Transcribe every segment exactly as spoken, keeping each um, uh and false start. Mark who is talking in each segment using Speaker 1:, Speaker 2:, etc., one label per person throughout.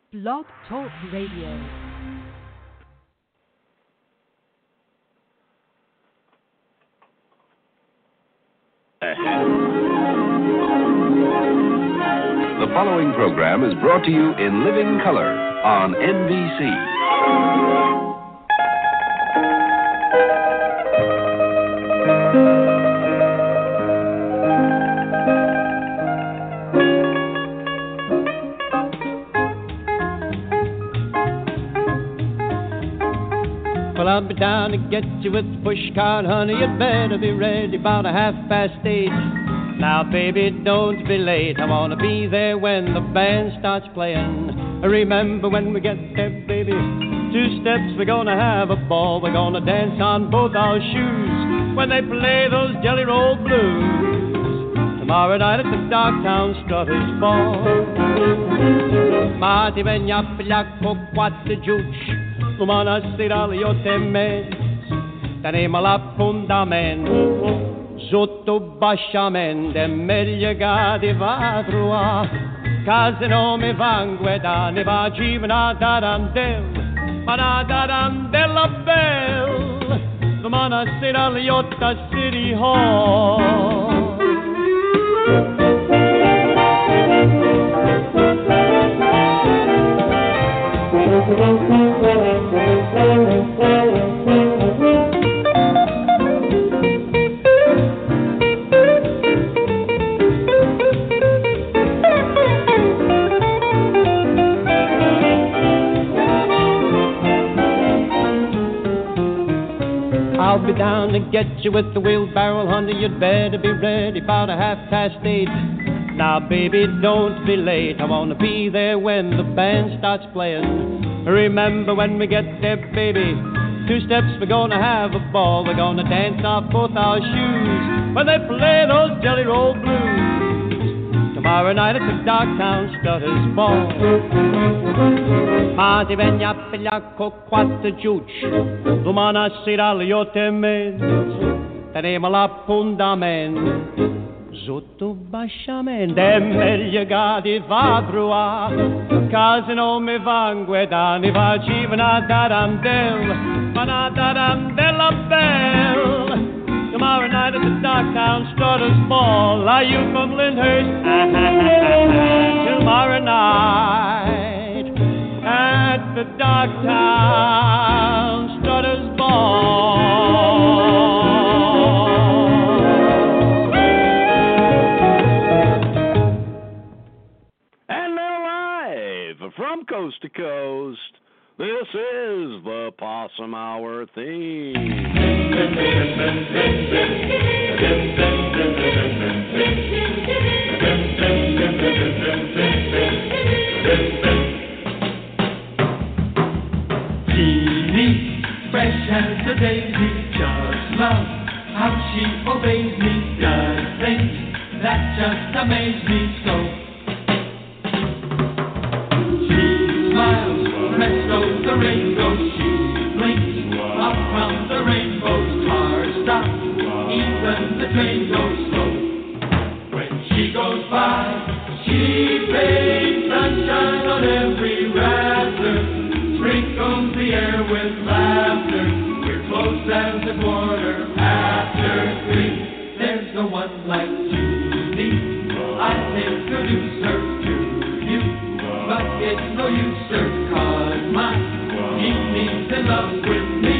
Speaker 1: Blog Talk Radio.
Speaker 2: The following program is brought to you in living color on N B C.
Speaker 3: Well, I'll be down to get you with the push cart, honey. You'd better be ready about a half past eight. Now, baby, don't be late. I want to be there when the band starts playing. Remember when we get there, baby, two steps, we're gonna have a ball. We're gonna dance on both our shoes when they play those Jelly Roll Blues. Tomorrow night at the Darktown Strutters Ball. Marty vegna pigliacco quattro giucci. Lumana sera io te me. Daremo l'appuntamento. Sotto basciamente è meglio che ti vado a casa non mi van guida ne va cimina tarandel ma na tarandella bell domani sera alle Yotta City Hall. I'll be down to get you with the wheelbarrow, honey. You'd better be ready about a half past eight. Now, baby, don't be late. I want to be there when the band starts playing. Remember when we get there, baby, two steps, we're gonna have a ball. We're gonna dance off both our shoes when they play those Jelly Roll Blues. Tomorrow night at the Darktown Strutters Ball. Marty vegna pigliacco quattro giucci. Domani sera alle otto e mezza daremo l'appuntamento. Sotto basciamente è meglio che ti vado a casa non mi van guida ne faceva una tarantella ma una tarantella bella. Tomorrow night at the Darktown Strutters Ball. Are you from Lyndhurst? Tomorrow night at the Darktown Strutters Ball.
Speaker 4: And now live from coast to coast, this is the Possum Hour theme.
Speaker 5: Jeannie, fresh as a daisy, just love how she obeys me. Does things that just amaze me so. She smiles, presto the rainbow, she blinks up from the rainbow's cars stop, even the train goes slow. When she goes by, she brings sunshine on every rafters, sprinkles the air with laughter. We're close as a quarter after three. There's no one like Judy. I'd introduce her to you, but it's no use, sir, 'cause my Jeannie's in love with me.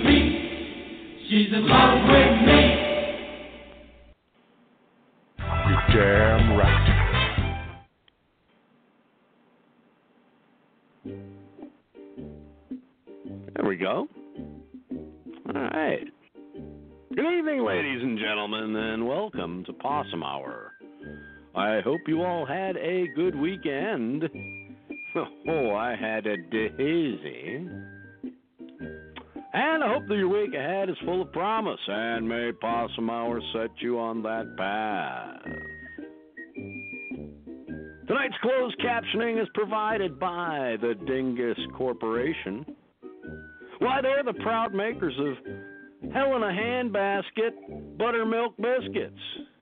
Speaker 6: We're Damn right.
Speaker 4: There we go. All right. Good evening, ladies and gentlemen, and welcome to Possum Hour. I hope you all had a good weekend. Oh, I had a daisy. And I hope that your week ahead is full of promise, and may Possum Hour set you on that path. Tonight's closed captioning is provided by the Dingus Corporation. Why, they're the proud makers of Hell in a Handbasket Buttermilk Biscuits.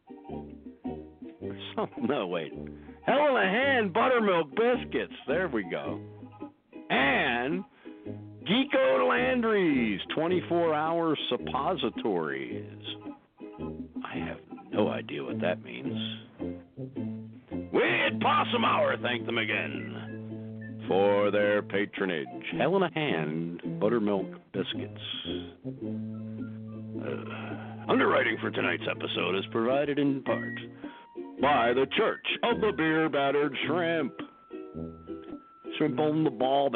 Speaker 4: Oh, no, wait. Hell in a Hand Buttermilk Biscuits. There we go. And Geeko Landry's twenty-four hour suppositories. I have no idea what that means. We at Possum Hour thank them again for their patronage. Hell in a Hand Buttermilk Biscuits. Uh, underwriting for tonight's episode is provided in part by the Church of the Beer Battered Shrimp. Shrimp on the Baldy.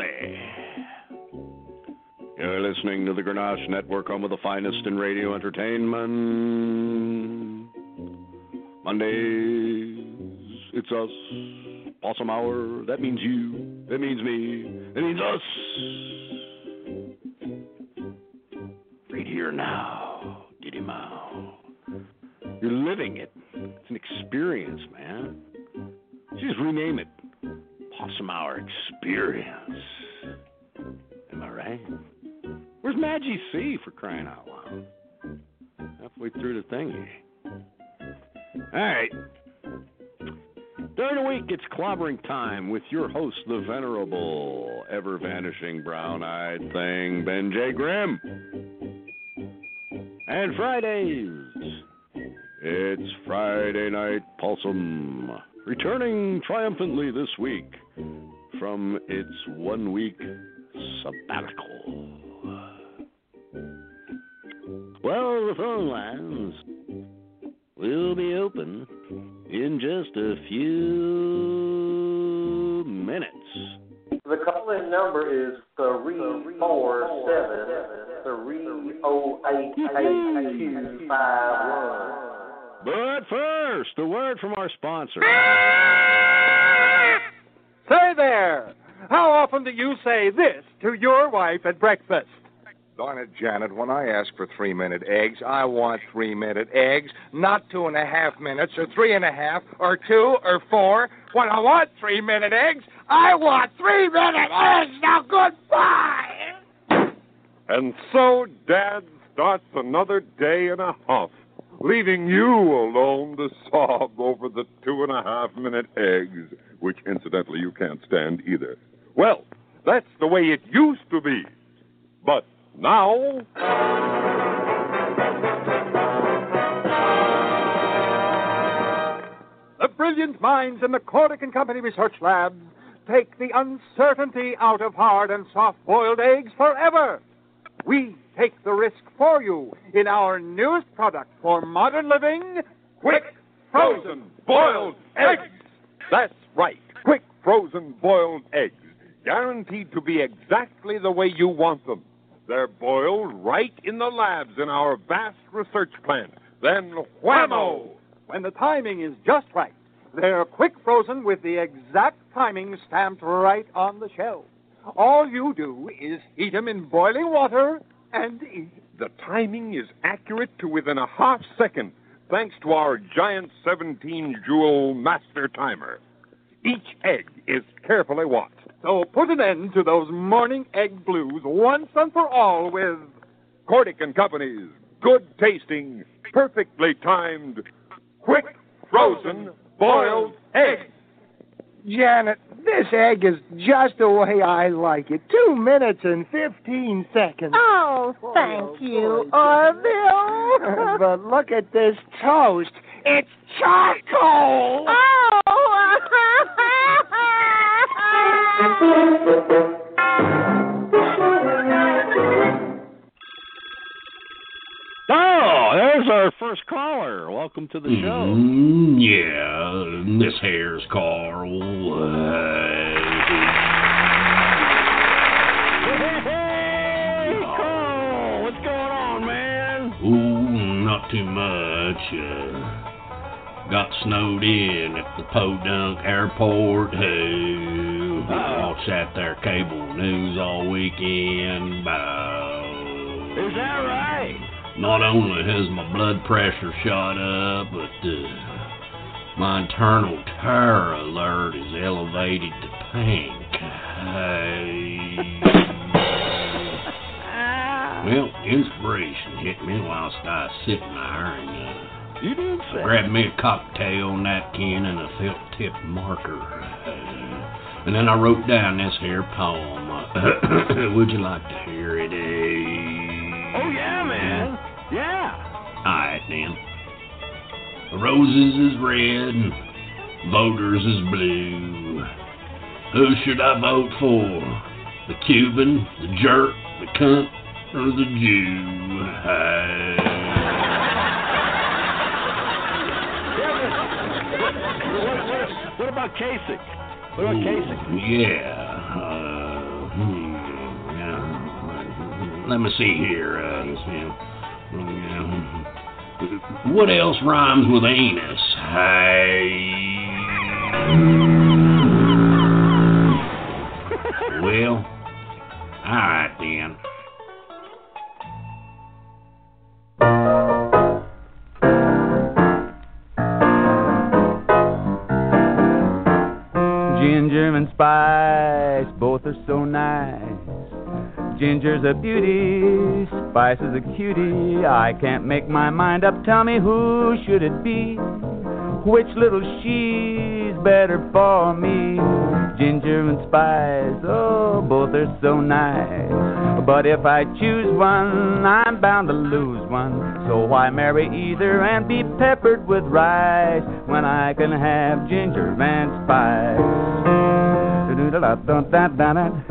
Speaker 4: You're listening to the Grenache Network, home of the finest in radio entertainment. Mondays, it's us. Possum Hour, that means you. That means me. That means us. Right here now, Diddy Mow. You're living it. It's an experience, man. You just rename it Possum Hour Experience. Am I right? Where's Maggie C for crying out loud? Halfway through the thingy. All right. During the week, it's clobbering time with your host, the venerable, ever-vanishing brown-eyed thing, Ben J. Grimm. And Fridays, it's Friday Night Possum, returning triumphantly this week from its one-week sabbatical. Well, the phone lines will be open in just a few minutes.
Speaker 7: The call-in number is three four seven, three oh eight, eight two five one.
Speaker 4: But first, a word from our sponsor.
Speaker 8: Say there! How often do you say this to your wife at breakfast?
Speaker 6: Darn it, Janet, when I ask for three-minute eggs, I want three-minute eggs, not two and a half minutes, or three and a half, or two, or four. When I want three-minute eggs, I want three-minute eggs! Now, goodbye!
Speaker 9: And so Dad starts another day and a half, leaving you alone to sob over the two-and-a-half-minute eggs, which, incidentally, you can't stand either. Well, that's the way it used to be. But now...
Speaker 8: The brilliant minds in the Cordic and Company Research Labs take the uncertainty out of hard and soft-boiled eggs forever. We take the risk for you in our newest product for modern living,
Speaker 9: Quick Frozen Boiled Eggs. That's right, Quick Frozen Boiled Eggs, guaranteed to be exactly the way you want them. They're boiled right in the labs in our vast research plant. Then whammo!
Speaker 8: When the timing is just right, they're quick frozen with the exact timing stamped right on the shelf. All you do is heat them in boiling water and eat.
Speaker 9: The timing is accurate to within a half second, thanks to our giant seventeen-joule master timer. Each egg is carefully watched.
Speaker 8: So put an end to those morning egg blues once and for all with
Speaker 9: Cordic and Company's good-tasting, perfectly timed, quick frozen boiled eggs.
Speaker 10: Janet, this egg is just the way I like it. Two minutes and fifteen seconds.
Speaker 11: Oh, thank you, Orville.
Speaker 10: But look at this toast. It's charcoal.
Speaker 11: Oh.
Speaker 4: Oh, there's our our first caller. Welcome to the show.
Speaker 12: Mm, yeah, this here's Carl.
Speaker 4: Hey, Carl, what's going on, man?
Speaker 12: Ooh, not too much. Uh, got snowed in at the Podunk Airport. Hey, watched that there cable news all weekend. Uh,
Speaker 4: Is that right?
Speaker 12: Not only has my blood pressure shot up, but uh, my internal terror alert is elevated to pink. Hey. Well, inspiration hit me whilst I was sitting there, and uh,
Speaker 4: you did say.
Speaker 12: I grabbed me a cocktail napkin and a felt-tip marker. Uh, and then I wrote down this here poem. Uh, would you like to hear it? Uh,
Speaker 4: oh, yeah, man. Yeah.
Speaker 12: Alright, then. The roses is red and voters is blue. Who should I vote for? The Cuban, the jerk, the cunt, or the Jew? Hey.
Speaker 4: what, what, what about Kasich? What about Kasich?
Speaker 12: Yeah. Uh, hmm, yeah. Let me see here. Uh, yeah. What else rhymes with anus? Hey. Well, all right then.
Speaker 13: Ginger and spice, both are so nice. Ginger's a beauty, Spice is a cutie. I can't make my mind up, tell me who should it be? Which little she's better for me? Ginger and Spice, oh, both are so nice. But if I choose one, I'm bound to lose one. So why marry either and be peppered with rice when I can have Ginger and Spice? Do-do-da-da-da-da-da.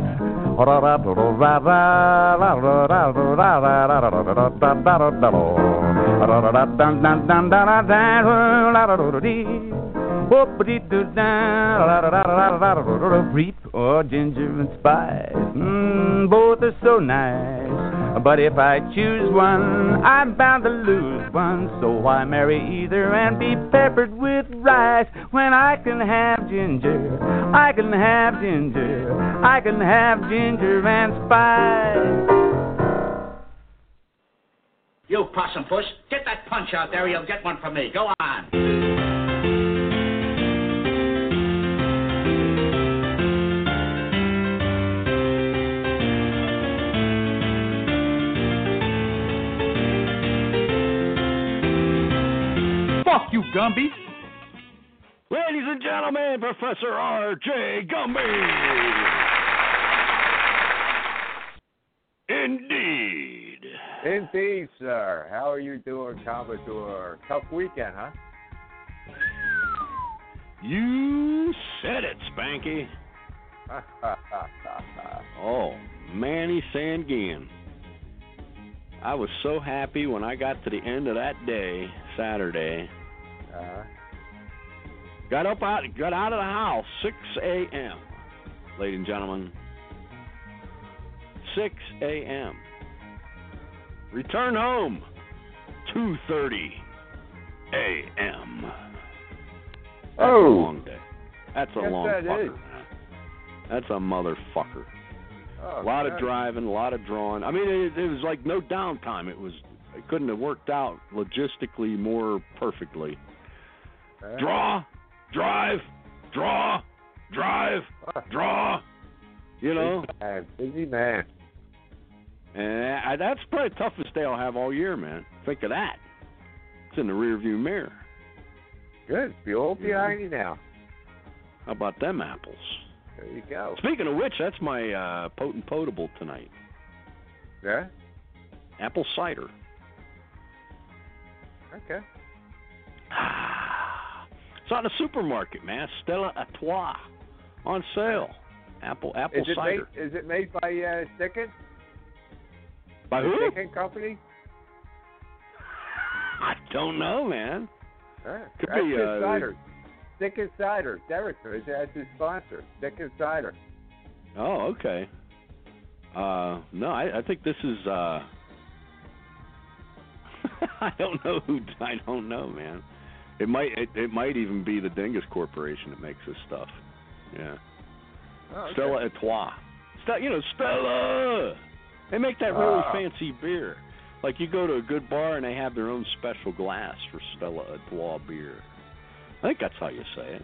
Speaker 13: Reap or Ginger and Spice, mm, both are so nice. But if I choose one, I'm bound to lose one. So why marry either and be peppered with rice when I can have Ginger, I can have Ginger, I can have Ginger and Spice.
Speaker 14: You possum puss, get that punch out there or you'll get one from me. Go on.
Speaker 4: Fuck you, Gumby. Ladies and gentlemen, Professor R J Gumby. Indeed.
Speaker 15: Indeed, sir. How are you doing, Commodore? Tough weekend, huh?
Speaker 4: You said it, Spanky. Oh, Manny Sanguin. I was so happy when I got to the end of that day, Saturday.
Speaker 15: Uh-huh.
Speaker 4: Got up out, got out of the house six a.m. Ladies and gentlemen, six a.m. Return home two thirty a.m. That's
Speaker 15: oh.
Speaker 4: a long day. That's a
Speaker 15: yes,
Speaker 4: long
Speaker 15: that
Speaker 4: fucker.
Speaker 15: Is.
Speaker 4: That's a motherfucker.
Speaker 15: Oh,
Speaker 4: a lot
Speaker 15: God.
Speaker 4: of driving, a lot of drawing. I mean, it, it was like no downtime. It was. It couldn't have worked out logistically more perfectly.
Speaker 15: Uh,
Speaker 4: Draw, drive, draw, drive,
Speaker 15: uh,
Speaker 4: draw. You know.
Speaker 15: Busy man. Busy man.
Speaker 4: And I, that's probably the toughest day I'll have all year, man. Think of that. It's in the rearview mirror.
Speaker 15: Good. You're all behind you now.
Speaker 4: How about them apples?
Speaker 15: There you go.
Speaker 4: Speaking of which, that's my uh, potent potable tonight.
Speaker 15: Yeah?
Speaker 4: Apple cider.
Speaker 15: Okay.
Speaker 4: It's out in the supermarket, man. Stella Artois on sale. Apple apple
Speaker 15: is it
Speaker 4: cider.
Speaker 15: Made, is it made by uh, Sticken?
Speaker 4: By who?
Speaker 15: Sticken Company?
Speaker 4: I don't know, man.
Speaker 15: Uh,
Speaker 4: Could
Speaker 15: that's
Speaker 4: be
Speaker 15: his
Speaker 4: uh,
Speaker 15: cider. Thickest cider. Derek, that's his sponsor. Thickest cider.
Speaker 4: Oh, okay. Uh, no, I, I think this is. Uh, I don't know who. I don't know, man. It might. It, it might even be the Dingus Corporation that makes this stuff. Yeah.
Speaker 15: Oh, okay.
Speaker 4: Stella Artois. Stella, you know, Stella. They make that really
Speaker 15: Ah.
Speaker 4: fancy beer. Like you go to a good bar and they have their own special glass for Stella Artois beer. I think that's how you say it.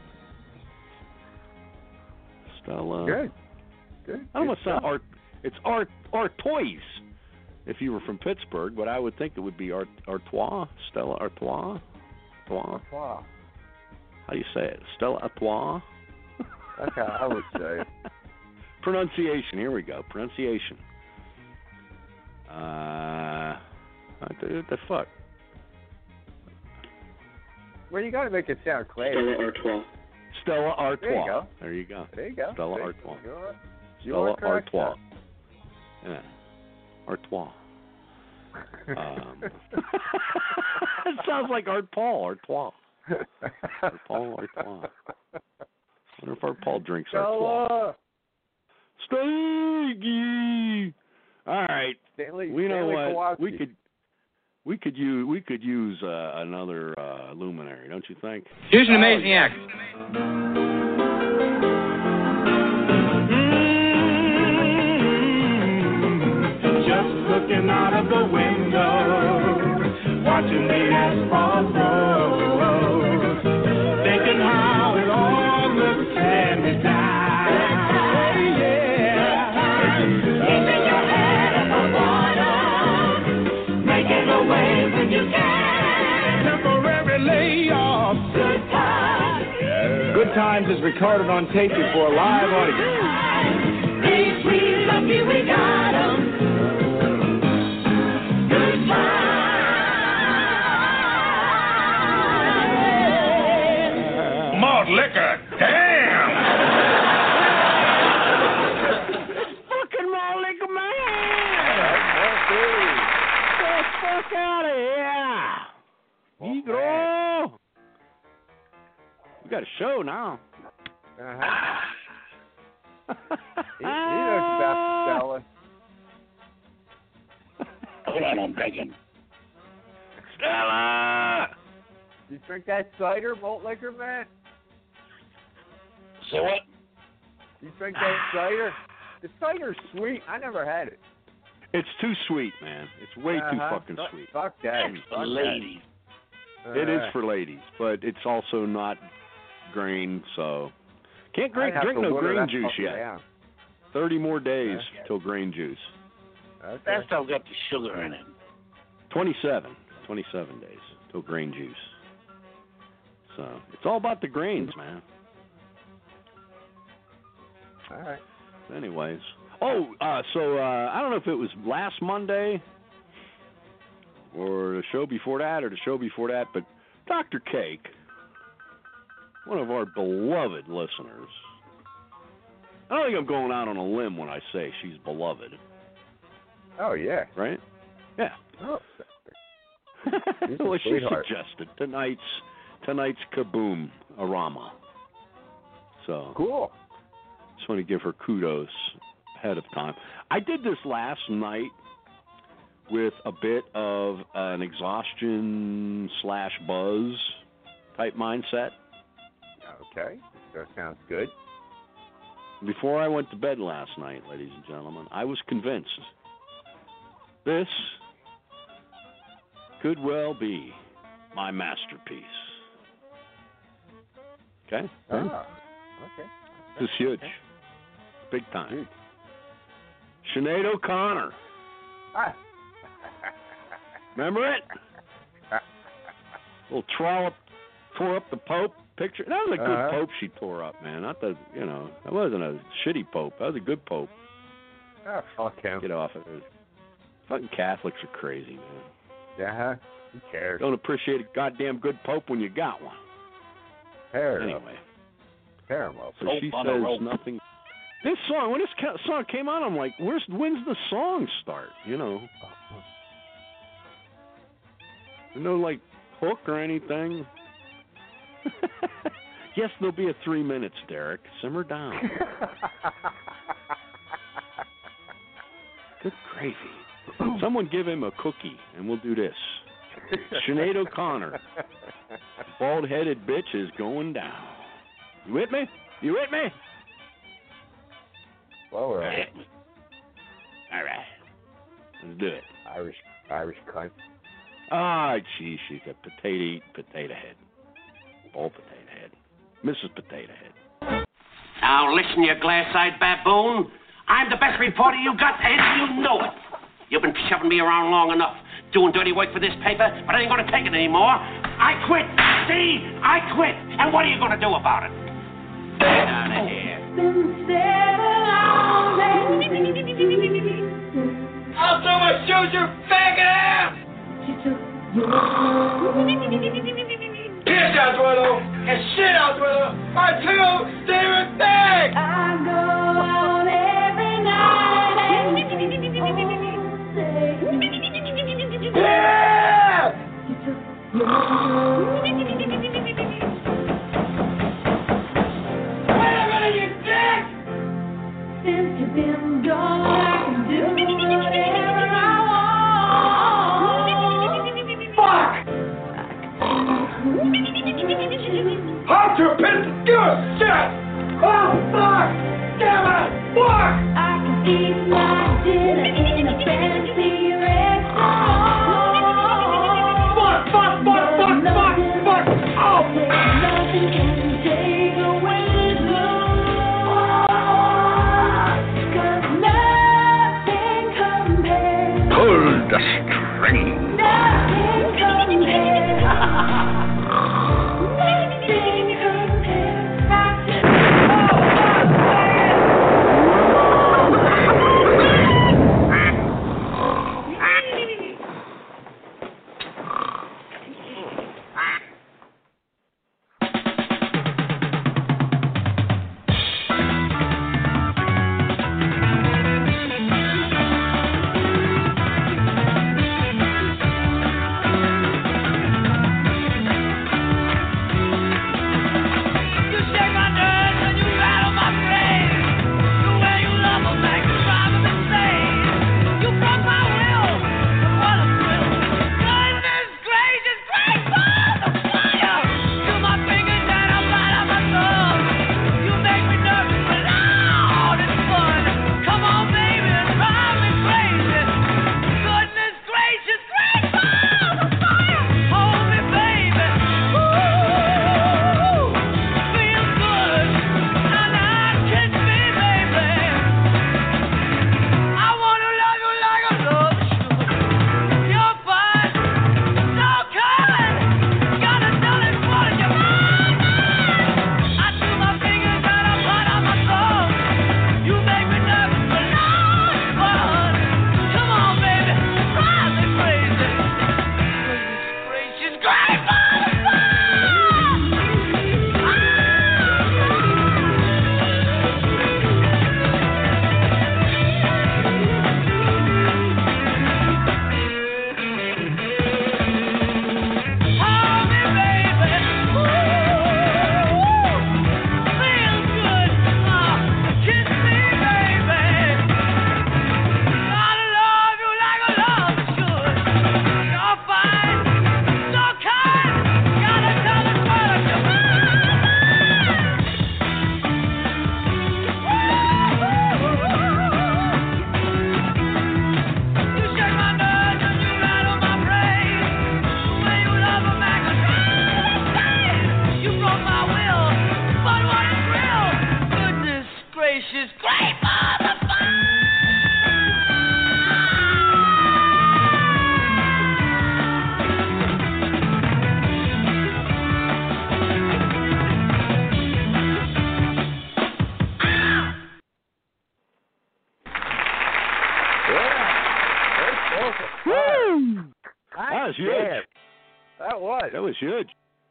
Speaker 4: Stella.
Speaker 15: Good. Good.
Speaker 4: I don't know
Speaker 15: Good
Speaker 4: what's that.
Speaker 15: stuff.
Speaker 4: Art. It's Art Artois. If you were from Pittsburgh, but I would think it would be Art Artois. Stella Artois. Artois.
Speaker 15: Wow.
Speaker 4: How do you say it? Stella Artois.
Speaker 15: That's how I would say it.
Speaker 4: Pronunciation. Here we go. Pronunciation. Uh, what the, what the fuck?
Speaker 15: Well, you got to make it sound clear.
Speaker 4: Stella Artois. Stella Artois.
Speaker 15: There you go.
Speaker 4: There you go.
Speaker 15: There you go.
Speaker 4: Stella
Speaker 15: See?
Speaker 4: Artois.
Speaker 15: You're,
Speaker 4: Stella
Speaker 15: you're correct,
Speaker 4: Artois.
Speaker 15: sir.
Speaker 4: Yeah. Artois. Um, it sounds like Art Paul. Artois. Art Paul. Artois. I wonder if Art Paul drinks Artois. Stinky. All right.
Speaker 15: Stanley,
Speaker 4: we know
Speaker 15: Stanley
Speaker 4: what
Speaker 15: Kowalski.
Speaker 4: we could. We could use we could use uh, another uh, luminary, don't you think?
Speaker 16: Here's an amazing act.
Speaker 5: Just looking out of the window, watching the asphalt roll, thinking how it all looks and it's time. Yeah, keeping your head above water, making a wave when you can. Temporary layoff. Good times.
Speaker 16: Good Times is recorded on tape before a live audience.
Speaker 5: Ain't we lucky we got 'em? Good times.
Speaker 9: Malt liquor, damn!
Speaker 4: Fucking malt liquor, man! Get the fuck out of here! Negro! We got a show now.
Speaker 15: Uh-huh. he, he knows about Stella.
Speaker 14: Hold on, I'm begging.
Speaker 4: Stella!
Speaker 15: You drink that cider, malt liquor, man?
Speaker 14: So what?
Speaker 15: You drink that cider? The cider's sweet. I never had it.
Speaker 4: It's too sweet, man. It's way too
Speaker 15: Uh-huh.
Speaker 4: fucking
Speaker 15: Fuck-
Speaker 4: sweet.
Speaker 15: Fuck that. Fuck
Speaker 14: Ladies.
Speaker 15: that.
Speaker 4: It is
Speaker 15: Uh,
Speaker 4: for ladies, but it's also not grain, so can't
Speaker 15: I'd
Speaker 4: drink,
Speaker 15: have
Speaker 4: drink
Speaker 15: to
Speaker 4: no
Speaker 15: water
Speaker 4: grain
Speaker 15: that
Speaker 4: juice
Speaker 15: fucker
Speaker 4: yet.
Speaker 15: down.
Speaker 4: Thirty more days
Speaker 15: Okay.
Speaker 4: till grain juice.
Speaker 15: Okay.
Speaker 14: That stuff got the sugar in it.
Speaker 4: Twenty-seven. Twenty-seven days till grain juice. So it's all about the grains, man.
Speaker 15: All right.
Speaker 4: Anyways, oh, uh, so uh, I don't know if it was last Monday or the show before that or the show before that, but Doctor Cake, one of our beloved listeners. I don't think I'm going out on a limb when I say she's beloved,
Speaker 15: Oh, yeah.
Speaker 4: right? Yeah.
Speaker 15: Oh, She's a
Speaker 4: well, she
Speaker 15: sweetheart.
Speaker 4: suggested tonight's tonight's Kaboom Arama. So
Speaker 15: cool.
Speaker 4: just want to give her kudos ahead of time. I did this last night with a bit of an exhaustion slash buzz type mindset.
Speaker 15: Okay. That sounds good.
Speaker 4: Before I went to bed last night, ladies and gentlemen, I was convinced this could well be my masterpiece. Okay?
Speaker 15: Ah, okay.
Speaker 4: This is huge. Big time. Sinead O'Connor.
Speaker 15: Ah.
Speaker 4: Remember it? Little trollop tore up the Pope picture. That was a good
Speaker 15: Uh-huh.
Speaker 4: Pope she tore up, man. Not the, you know, that wasn't a shitty Pope. That was a good Pope.
Speaker 15: Oh, fuck him.
Speaker 4: Get off of it. Fucking Catholics are crazy, man.
Speaker 15: Yeah, who cares?
Speaker 4: Don't appreciate a goddamn good Pope when you got one.
Speaker 15: Pair
Speaker 4: Anyway.
Speaker 15: Pair 'em up.
Speaker 4: So she says nothing. This song, when this ca- song came out, I'm like, where's when's the song start? You know. No, like, hook or anything? Yes, there'll be a three minutes, Derek. Simmer down. Good gravy. Someone give him a cookie, and we'll do this. Sinead O'Connor. Bald-headed bitch is going down. You with me? You with me?
Speaker 15: Well, all right.
Speaker 4: All right. Let's do it.
Speaker 15: Irish, Irish cunt.
Speaker 4: Ah, gee, she's a potato-eating potato head. Bald potato head. Missus Potato Head.
Speaker 14: Now listen, you glass-eyed baboon. I'm the best reporter you got, and you know it. You've been shoving me around long enough, doing dirty work for this paper, but I ain't gonna take it anymore. I quit. See? I quit. And what are you gonna do about it? Get out of here.
Speaker 5: I'll throw my shoes, you faggot ass! Piss out, Duelo, and shit out, Duelo, are two different things! I go out every night and yeah! Wait a minute, you dick! Since you've been gone, I can do whatever I want. Fuck! Hot to piss good shit! Oh, fuck! Damn it! Fuck! I can eat my dinner in a fancy restaurant. Fuck, fuck, fuck, fuck, fuck, fuck! Oh! Nothing can take away this love. 'Cause nothing compares.
Speaker 2: Pull the string.
Speaker 5: Nothing compares.
Speaker 15: That was.
Speaker 4: That was huge.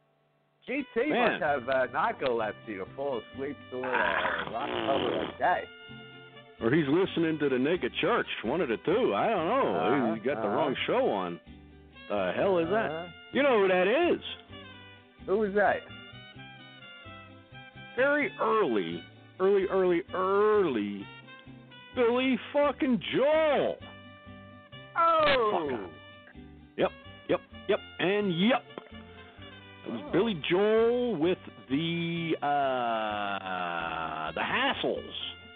Speaker 15: G T
Speaker 4: Man.
Speaker 15: must have uh, narcolepsy to fall asleep through a rock cover like that.
Speaker 4: Or he's listening to the Naked Church, one of the two. I don't know.
Speaker 15: Uh-huh,
Speaker 4: He got the
Speaker 15: uh-huh.
Speaker 4: wrong show on. The hell is
Speaker 15: Uh,
Speaker 4: that? You know who that is?
Speaker 15: Who is that?
Speaker 4: Very early, early, early, early, Billy fucking Joel.
Speaker 15: Oh.
Speaker 4: Yep, yep, yep, and yep. It was oh. Billy Joel with the uh, the Hassles.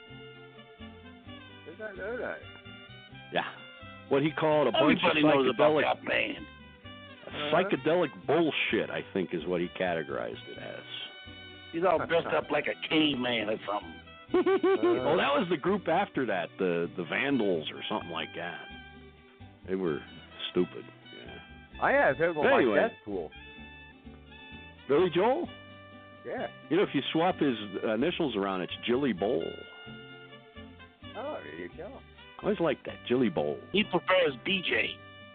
Speaker 15: Did I know that?
Speaker 4: Yeah, what he called a bunch
Speaker 14: Everybody
Speaker 4: of
Speaker 14: knows about
Speaker 4: psychedelic
Speaker 14: that band.
Speaker 15: Uh-huh.
Speaker 4: psychedelic bullshit. I think is what he categorized it as.
Speaker 14: He's all dressed up like a caveman or something.
Speaker 4: uh, oh, that was the group after that, the the Vandals or something like that. They were stupid. Yeah.
Speaker 15: I have him on
Speaker 4: anyway,
Speaker 15: my desk pool.
Speaker 4: Billy Joel?
Speaker 15: Yeah.
Speaker 4: You know, if you swap his initials around, it's Jilly Bowl.
Speaker 15: Oh, there you go.
Speaker 4: I always like that, Jilly Bowl.
Speaker 14: He prefers B J.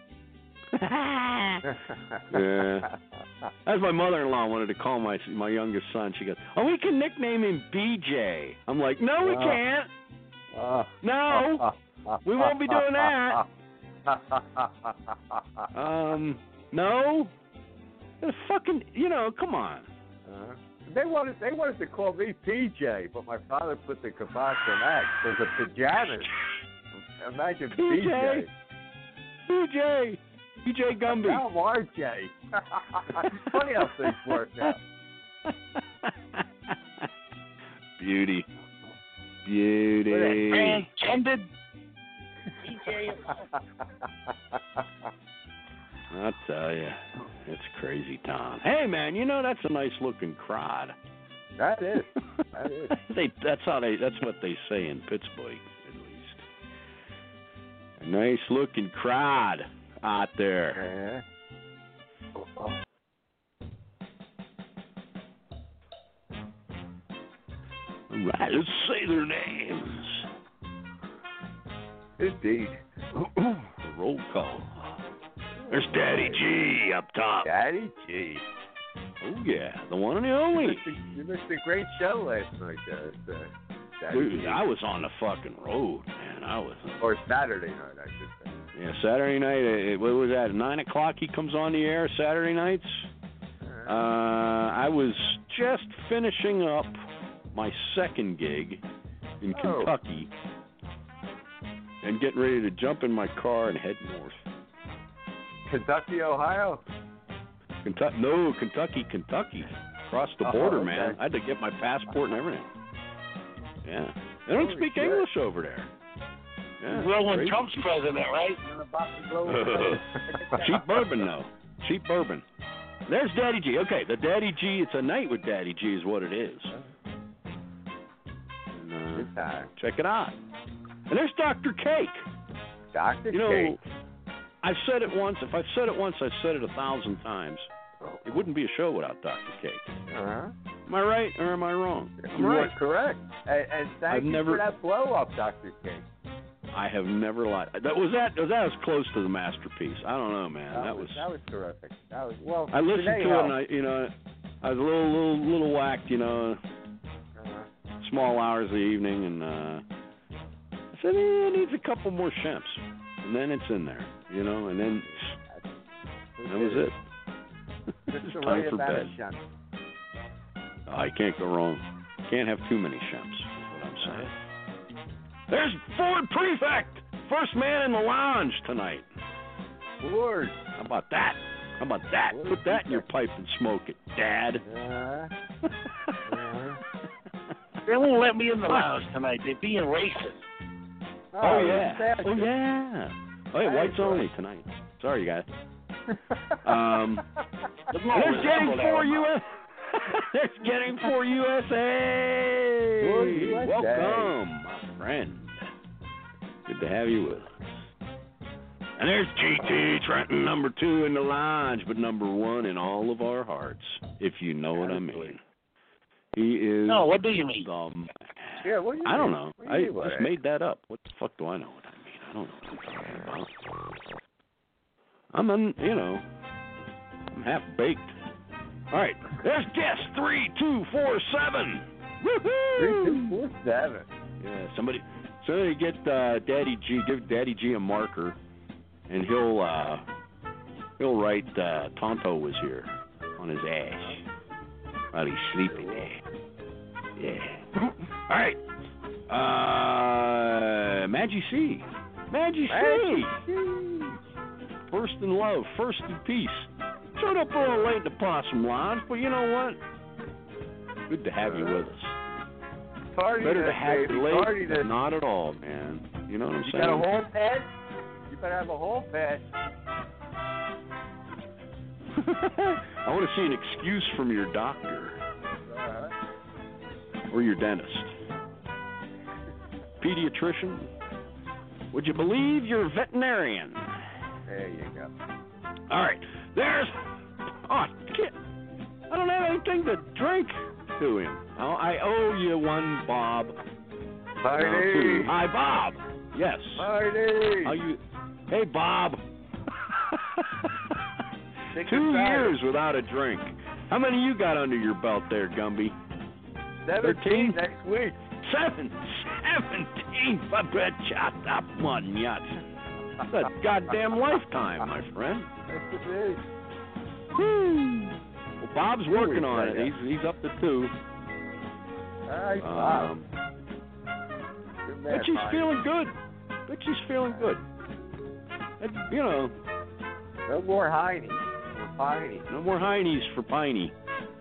Speaker 4: Yeah. As my mother-in-law wanted to call my my youngest son. She goes, "Oh, we can nickname him B J." I'm like, "No, we can't.
Speaker 15: Uh,
Speaker 4: no, we won't be doing that." um, no. The fucking, you know, come on.
Speaker 15: Uh, they wanted they wanted to call me P J, but my father put the kibosh on that because of pajamas. Imagine P J.
Speaker 4: P J. P J Gumby.
Speaker 15: Now I'm R J. It's funny how things work now.
Speaker 4: Beauty. Beauty.
Speaker 14: Transcended. P J.
Speaker 4: I'll tell you, it's crazy, Tom. Hey, man, you know that's a nice looking crowd.
Speaker 15: That is. That is.
Speaker 4: they. That's how they. That's what they say in Pittsburgh, at least. A nice looking crowd out there.
Speaker 15: Uh-huh.
Speaker 4: All right, let's say their names.
Speaker 15: Indeed.
Speaker 4: Roll call. There's Daddy G up top.
Speaker 15: Daddy G.
Speaker 4: Oh, yeah, the one and the only.
Speaker 15: You missed a, you missed a great show last night, uh, uh, Daddy
Speaker 4: Dude,
Speaker 15: G.
Speaker 4: I was on the fucking road, man. I was.
Speaker 15: Or Saturday night, I should say.
Speaker 4: Yeah, Saturday night. It, what was that? Nine o'clock. He comes on the air Saturday nights. Uh, I was just finishing up my second gig in
Speaker 15: Oh.
Speaker 4: Kentucky and getting ready to jump in my car and head north.
Speaker 15: Kentucky, Ohio?
Speaker 4: Kentucky? No, Kentucky, Kentucky. Across the
Speaker 15: Oh,
Speaker 4: border,
Speaker 15: okay.
Speaker 4: man. I had to get my passport and everything. Yeah. They don't
Speaker 15: Holy
Speaker 4: speak
Speaker 15: shit.
Speaker 4: English over there. Yeah,
Speaker 14: Well, when
Speaker 4: crazy.
Speaker 14: Trump's president, right?
Speaker 4: Cheap bourbon, though. Cheap bourbon. There's Daddy G. Okay, the Daddy G, it's a night with Daddy G is what it is. And, uh,
Speaker 15: Good time.
Speaker 4: check it out. And there's Doctor Cake.
Speaker 15: Doctor
Speaker 4: You know,
Speaker 15: Cake.
Speaker 4: I've said it once. If I've said it once, I've said it a thousand times. It wouldn't be a show without Doctor Cake.
Speaker 15: Uh-huh.
Speaker 4: Am I right or am I wrong? I'm
Speaker 15: You
Speaker 4: right.
Speaker 15: are correct. And, and thank
Speaker 4: I've
Speaker 15: you
Speaker 4: never-
Speaker 15: for that blow-up, Doctor Cake.
Speaker 4: I have never lied. That was that. Was that was close to the masterpiece. I don't know, man.
Speaker 15: That,
Speaker 4: That
Speaker 15: was,
Speaker 4: was.
Speaker 15: that was terrific. That was well.
Speaker 4: I listened
Speaker 15: today
Speaker 4: to it,
Speaker 15: helped.
Speaker 4: and I, you know, I was a little, little, little whacked, you know,
Speaker 15: Uh-huh.
Speaker 4: small hours of the evening, and uh, I said, eh, it needs a couple more shemps, and then it's in there, you know, and then that was it.
Speaker 15: Just
Speaker 4: It's
Speaker 15: the
Speaker 4: time
Speaker 15: way
Speaker 4: for
Speaker 15: about
Speaker 4: bed.
Speaker 15: it, Sean.
Speaker 4: I can't go wrong. Can't have too many shemps, is what I'm saying. There's Ford Prefect, first man in the lounge tonight.
Speaker 15: Lord.
Speaker 4: How about that? How about that?
Speaker 15: Ford
Speaker 4: Put that in your
Speaker 15: Prefect.
Speaker 4: pipe and smoke it, Dad.
Speaker 15: Uh-huh. Uh-huh.
Speaker 14: They won't let me in the lounge tonight. They're being racist.
Speaker 4: Oh,
Speaker 15: you're
Speaker 4: yeah.
Speaker 15: sad.
Speaker 4: Oh yeah. Oh yeah. Whites only tonight. Sorry, guys. Um,
Speaker 14: There's no
Speaker 4: there's getting
Speaker 14: resemble
Speaker 4: for
Speaker 14: there.
Speaker 4: U S. There's getting for U S A.
Speaker 15: For U S A.
Speaker 4: Welcome, my friend. Good to have you with us. And there's G T Trenton, number two in the lounge, but number one in all of our hearts, if you know what I mean. He is.
Speaker 14: No, what do you mean?
Speaker 4: The man.
Speaker 15: Yeah, what do you
Speaker 4: I don't
Speaker 15: mean?
Speaker 4: know.
Speaker 15: What do
Speaker 4: I
Speaker 15: you mean by
Speaker 4: just
Speaker 15: that?
Speaker 4: made that up. What the fuck do I know what I mean? I don't know what I'm talking about. I'm, un, you know, I'm half baked. All right, there's guest three two four seven. Woohoo!
Speaker 15: Three, two, four, seven.
Speaker 4: Yeah, somebody, somebody get uh, Daddy G, give Daddy G a marker, and he'll uh, he'll write uh, Tonto was here on his ass while he's sleeping there. Yeah. All right. Uh, Maggie C. Maggie C. First in love, first in peace. Showed up a little late in the Possum Lounge, but you know what? Good to have you with us.
Speaker 15: Party
Speaker 4: Better to
Speaker 15: this,
Speaker 4: have
Speaker 15: baby.
Speaker 4: you late
Speaker 15: Party
Speaker 4: than
Speaker 15: this.
Speaker 4: not at all, man. You know what I'm
Speaker 15: You
Speaker 4: saying?
Speaker 15: got a home pad? You better have a home pad.
Speaker 4: I want to see an excuse from your doctor
Speaker 15: Uh-huh.
Speaker 4: or your dentist. Pediatrician? Would you believe your veterinarian?
Speaker 15: There you go.
Speaker 4: All right. There's... Oh, kid. I don't have anything to drink to him. Oh, I owe you one, Bob.
Speaker 15: Party.
Speaker 4: No, two. Hi, Bob. Yes.
Speaker 15: Party.
Speaker 4: How you... Hey, Bob.
Speaker 15: Take
Speaker 4: Two
Speaker 15: your time.
Speaker 4: years without a drink. How many you got under your belt there, Gumby?
Speaker 15: Seventeen next week.
Speaker 4: Seven, seventeen. I bet shot up one yacht. That's a goddamn lifetime, my friend.
Speaker 15: Yes, it is.
Speaker 4: Woo. Well, Bob's
Speaker 15: Two
Speaker 4: working
Speaker 15: weeks,
Speaker 4: on it.
Speaker 15: yeah.
Speaker 4: He's he's up to two.
Speaker 15: All right, Bob.
Speaker 4: Um,
Speaker 15: Good man,
Speaker 4: but she's
Speaker 15: Bob.
Speaker 4: feeling good. But she's feeling good. And, you know,
Speaker 15: No more Heine. More Piney.
Speaker 4: no more heinies for Piney.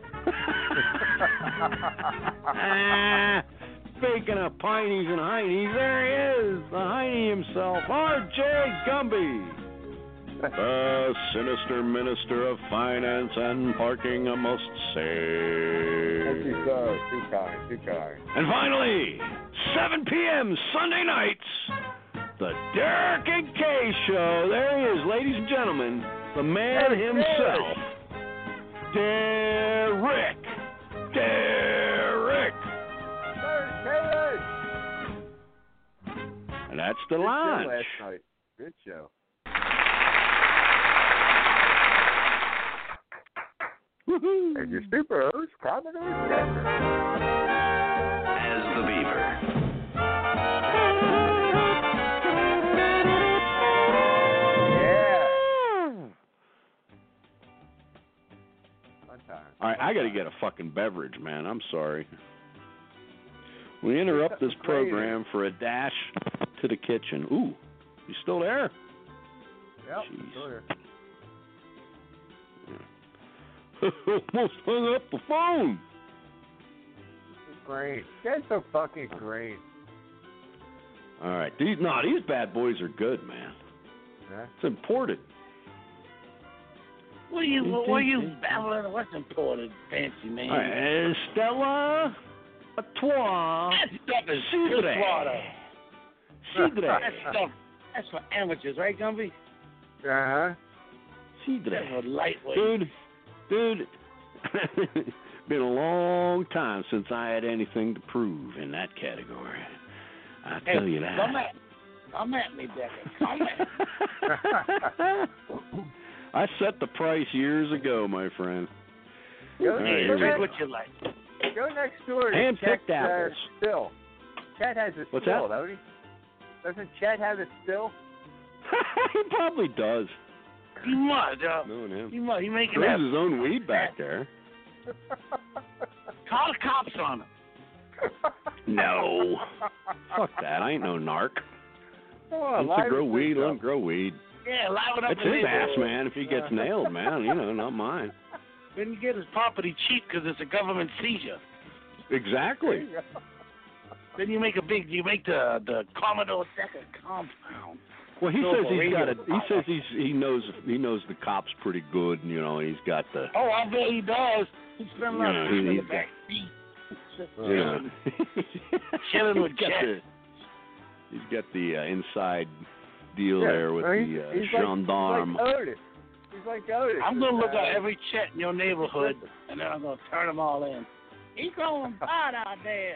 Speaker 4: Ah, speaking of Pineys and Heinies, there he is, the Heine himself, R J Gumby. The sinister minister of finance and parking, I must say.
Speaker 15: Thank you, sir. Too kind. Too kind.
Speaker 4: And finally, seven p.m. Sunday nights, the Derek and Kay Show. There he is, ladies and gentlemen, the man
Speaker 15: Hey,
Speaker 4: himself, Derek. Derek. And that's the
Speaker 15: Good show
Speaker 4: launch.
Speaker 15: last night. Good show.
Speaker 4: Woohoo.
Speaker 15: And your super host, Commodore Jester.
Speaker 2: As the Beaver.
Speaker 15: Yeah. Fun time.
Speaker 4: All right, I got to get a fucking beverage, man. I'm sorry. We interrupt this program for a dash to the kitchen. Ooh, you still there?
Speaker 15: Yep.
Speaker 4: Jeez.
Speaker 15: Still here.
Speaker 4: Almost hung up the phone.
Speaker 15: This is great. You guys are fucking great.
Speaker 4: All right, these no, these bad boys are good, man.
Speaker 15: Yeah.
Speaker 4: It's imported.
Speaker 17: What are you, what are you babbling? What's important, fancy man?
Speaker 4: All right, Stella Artois.
Speaker 17: That stuff is
Speaker 4: Cidre.
Speaker 17: good water.
Speaker 4: Cidre.
Speaker 17: That stuff, that's for amateurs, right, Gumby?
Speaker 15: Uh-huh.
Speaker 4: Cidre.
Speaker 17: That's for lightweight.
Speaker 4: Dude, dude, been a long time since I had anything to prove in that category. I
Speaker 17: Hey,
Speaker 4: tell you that.
Speaker 17: Come at, come at me, Decker. Come at me.
Speaker 4: I set the price years ago, my friend.
Speaker 15: Go,
Speaker 4: All right,
Speaker 15: go,
Speaker 4: here we
Speaker 17: Drink
Speaker 15: next,
Speaker 17: what you like.
Speaker 15: go next door to
Speaker 4: Hand-picked
Speaker 15: Chet, uh,
Speaker 4: apples.
Speaker 15: still. Chet has a
Speaker 4: What's
Speaker 15: still,
Speaker 4: that?
Speaker 15: don't he? Doesn't Chet have a still?
Speaker 4: He probably does.
Speaker 17: He must, uh,
Speaker 4: Knowing him.
Speaker 17: he must. He making
Speaker 4: Grows
Speaker 17: that.
Speaker 4: his own weed back there.
Speaker 17: Call the cops on him.
Speaker 4: No. Fuck that. I ain't no narc.
Speaker 15: Come on,
Speaker 4: Wants to
Speaker 15: liven
Speaker 4: grow
Speaker 15: things
Speaker 4: weed, let
Speaker 15: up.
Speaker 4: him grow weed.
Speaker 17: Yeah, liven up
Speaker 4: It's
Speaker 17: the
Speaker 4: his ass,
Speaker 17: neighborhood.
Speaker 4: man, if he gets nailed, man. You know, not mine.
Speaker 17: Then you get his property cheap because it's a government seizure.
Speaker 4: Exactly.
Speaker 17: Then you make a big, you make the the Commodore Decker compound.
Speaker 4: Well, he
Speaker 17: So
Speaker 4: says
Speaker 17: for
Speaker 4: he's got a.
Speaker 17: radio
Speaker 4: He says he's he knows he knows the cops pretty good. And, you know, he's got the.
Speaker 17: Oh, I bet he does. He spent a lot
Speaker 4: Yeah,
Speaker 17: of time in
Speaker 4: he's
Speaker 17: the back seat.
Speaker 4: You know,
Speaker 17: Chilling with
Speaker 4: he's got
Speaker 17: Chet.
Speaker 4: the, he's got the uh, inside deal
Speaker 15: Yeah,
Speaker 4: there with
Speaker 15: well, he's-
Speaker 4: the uh,
Speaker 15: he's like-
Speaker 4: gendarme.
Speaker 15: He's like Otis. He's like Otis.
Speaker 17: I'm gonna look
Speaker 15: uh,
Speaker 17: at every Chet in your neighborhood, and then I'm gonna turn them all in. He's going hot out there.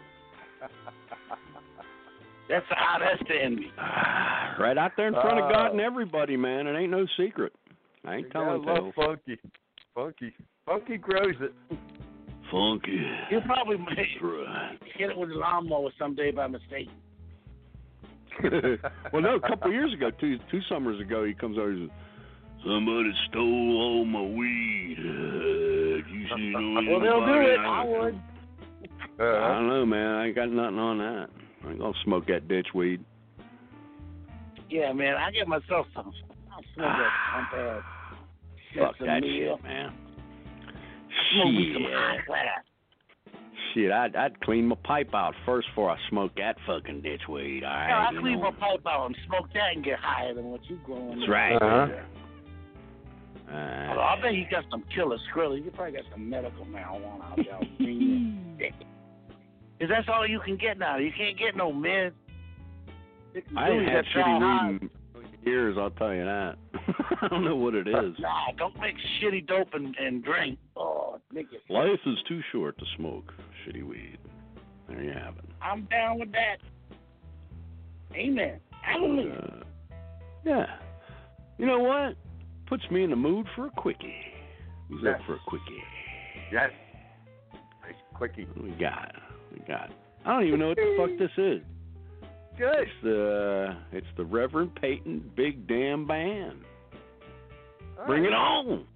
Speaker 17: That's how that's the envy.
Speaker 4: Right out there in front of
Speaker 15: Uh,
Speaker 4: God and everybody, man. It ain't no secret. I ain't
Speaker 15: You
Speaker 4: telling
Speaker 15: gotta
Speaker 4: tales.
Speaker 15: love Funky. Funky. Funky grows it.
Speaker 4: Funky.
Speaker 17: He'll probably
Speaker 4: That's right.
Speaker 17: hit it with a lawnmower someday by mistake.
Speaker 4: Well, no, a couple of years ago, two two summers ago, he comes over and says,
Speaker 12: Somebody stole all my weed. Uh, you see it on
Speaker 15: Well, they'll do it. I would.
Speaker 4: I don't know, man. I ain't got nothing on that. I ain't gonna smoke that ditch weed.
Speaker 17: Yeah, man, I get myself some. I'll smoke that pump ass.
Speaker 4: Fuck that
Speaker 17: meal.
Speaker 4: shit, man.
Speaker 17: Smoke me some
Speaker 4: Shit.
Speaker 17: high class.
Speaker 4: Shit, I'd, I'd clean my pipe out first before I smoke that fucking ditch weed. All right,
Speaker 17: Yeah, I
Speaker 4: you
Speaker 17: clean
Speaker 4: know.
Speaker 17: my pipe out and smoke that and get higher than what you growing.
Speaker 4: That's right.
Speaker 15: Uh-huh.
Speaker 4: Uh,
Speaker 17: Although I bet you got some killer Skrilla. You probably got some medical marijuana out there. Because that's all you can get now. You can't get no meds.
Speaker 4: I ain't had shitty weed in years, I'll tell you that. I don't know what it is.
Speaker 17: Nah, don't make shitty dope and, and drink. Oh, make it.
Speaker 4: Life is too short to smoke shitty weed. There you have it.
Speaker 17: I'm down with that. Amen. Hallelujah.
Speaker 4: Uh, yeah. You know what? Puts me in the mood for a quickie. Who's
Speaker 15: Yes.
Speaker 4: up for a quickie?
Speaker 15: Yes. Nice quickie.
Speaker 4: We got it. We got it. I don't even know what the fuck this is.
Speaker 15: Good.
Speaker 4: It's the it's the Reverend Peyton Big Damn Band.
Speaker 15: All
Speaker 4: Bring
Speaker 15: right.
Speaker 4: it on.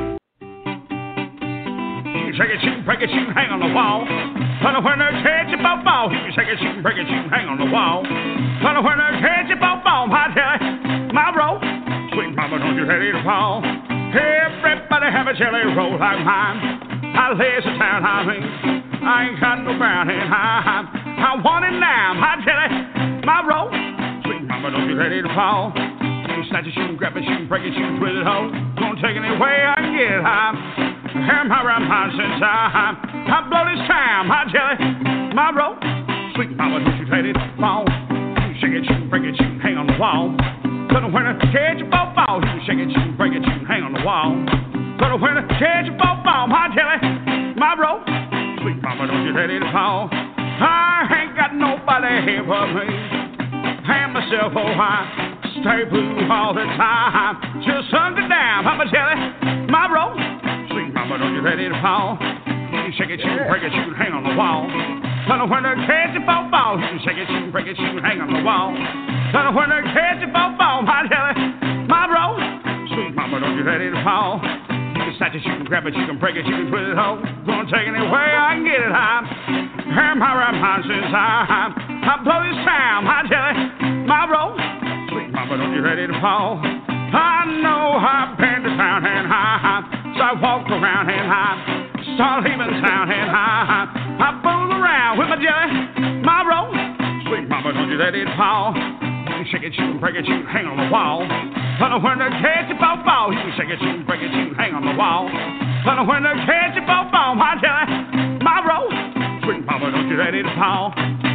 Speaker 18: You shake it, shoot, break it, shoot, hang on the wall. Thunder when there's heads about ball. You shake it, shoot, break it, shoot, hang on the wall. Thunder when there's heads about ball. My jelly, my roll. Sweet mama, don't you let it fall. Everybody have a jelly roll like mine. I lays the town on me. I ain't got no brown in I, I want it now. My jelly, my roll. Sweet mama, don't you let it fall. You snatch it, shoot, grab it, shoot, break it, shoot, twist it, ho. Don't take it any way I can get high. Ham around my since I, I blow this time. My jelly, my roll. Sweet mama, don't you let it fall. You shake it, shoot, break it, shoot, hang on the wall. But when I catch a ball, ball, you shake it, shoot, break it, shoot, hang on the wall. But when I catch a ball, ball, my jelly, my roll. Sweet mama, don't you let it fall. I ain't got nobody here but me. Hand myself oh high, stay blue all the time. Just under down, I'm a jelly, my roll. Sweet mama, don't you let it fall. You shake it, shoot, break it, shoot, hang on the wall. But when I catch a ball, ball, you shake it, shoot, break it, shoot, hang on the wall. But when I catch a ball, ball, my jelly, my roll. Sweet mama, don't you let it fall. You can snatch it, you can grab it, you can break it, you can twist it, ho. Gonna take it any way I can get it high. Ham around my since I, I blow this time, my jelly, my roll. Sweet mama, don't you let it fall. I know I've been to town and high, so I walk around and high, start leaving town and high. I fool around with my jelly, my roll. Sweet mama, don't you let it fall. You shake it, shoot, break it, shoot, hang on the wall. But when they catch it, ball, ball, you shake it, shoot, break it, shoot, hang on the wall. But when they catch it, ball, ball, my jelly, my roll. Sweet mama, don't you let it fall.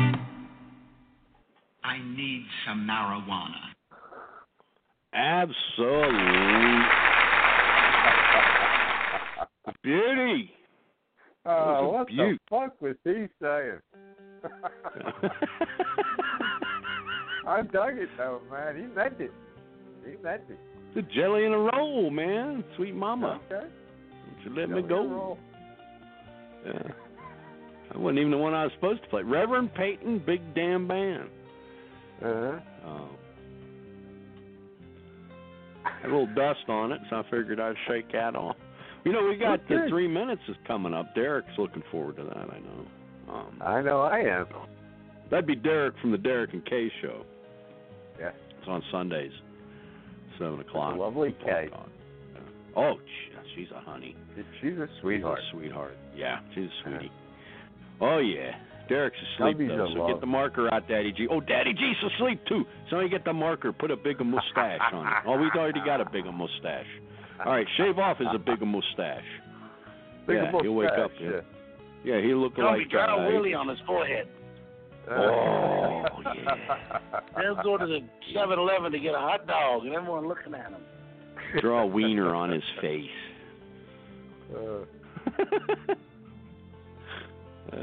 Speaker 19: I need some marijuana.
Speaker 4: Absolute beauty.
Speaker 15: Oh, what
Speaker 4: beaut.
Speaker 15: the fuck was he saying? I dug it though, man. He meant it. He meant it.
Speaker 4: The jelly in a roll, man. Sweet mama.
Speaker 15: Okay.
Speaker 4: Don't you let
Speaker 15: Jelly
Speaker 4: me go.
Speaker 15: in a roll.
Speaker 4: Yeah. I wasn't even the one I was supposed to play. Reverend Peyton Big Damn Band.
Speaker 15: Uh-huh.
Speaker 4: Oh. Had a little dust on it, so I figured I'd shake that off. You know, we got the
Speaker 15: Okay.
Speaker 4: three minutes is coming up. Derek's looking forward to that, I know. Um,
Speaker 15: I know I am.
Speaker 4: That'd be Derek from the Derek and Kay Show.
Speaker 15: Yeah.
Speaker 4: It's on Sundays, seven o'clock.
Speaker 15: A lovely Kay.
Speaker 4: Yeah. Oh, she- she's a honey.
Speaker 15: She's a sweetheart.
Speaker 4: She's a sweetheart. Yeah, she's a sweetie. Oh, yeah. Derek's asleep,
Speaker 15: Hubby's
Speaker 4: though,
Speaker 15: a
Speaker 4: so
Speaker 15: love.
Speaker 4: get the marker out, Daddy G. Oh, Daddy G's asleep, too. So you get the marker, put a bigger mustache on it. Oh, we've already got a bigger mustache. All right, shave off his a bigger mustache.
Speaker 15: Bigger
Speaker 4: yeah, he'll wake up.
Speaker 15: mustache,
Speaker 4: Yeah, yeah he'll look
Speaker 17: Don't
Speaker 4: like...
Speaker 17: be dry
Speaker 4: uh,
Speaker 17: Willie on his forehead.
Speaker 4: Oh, yeah.
Speaker 17: They'll go to the seven eleven to get a hot dog, and everyone looking at him.
Speaker 4: Draw a wiener on his face.
Speaker 15: Uh,
Speaker 4: Uh,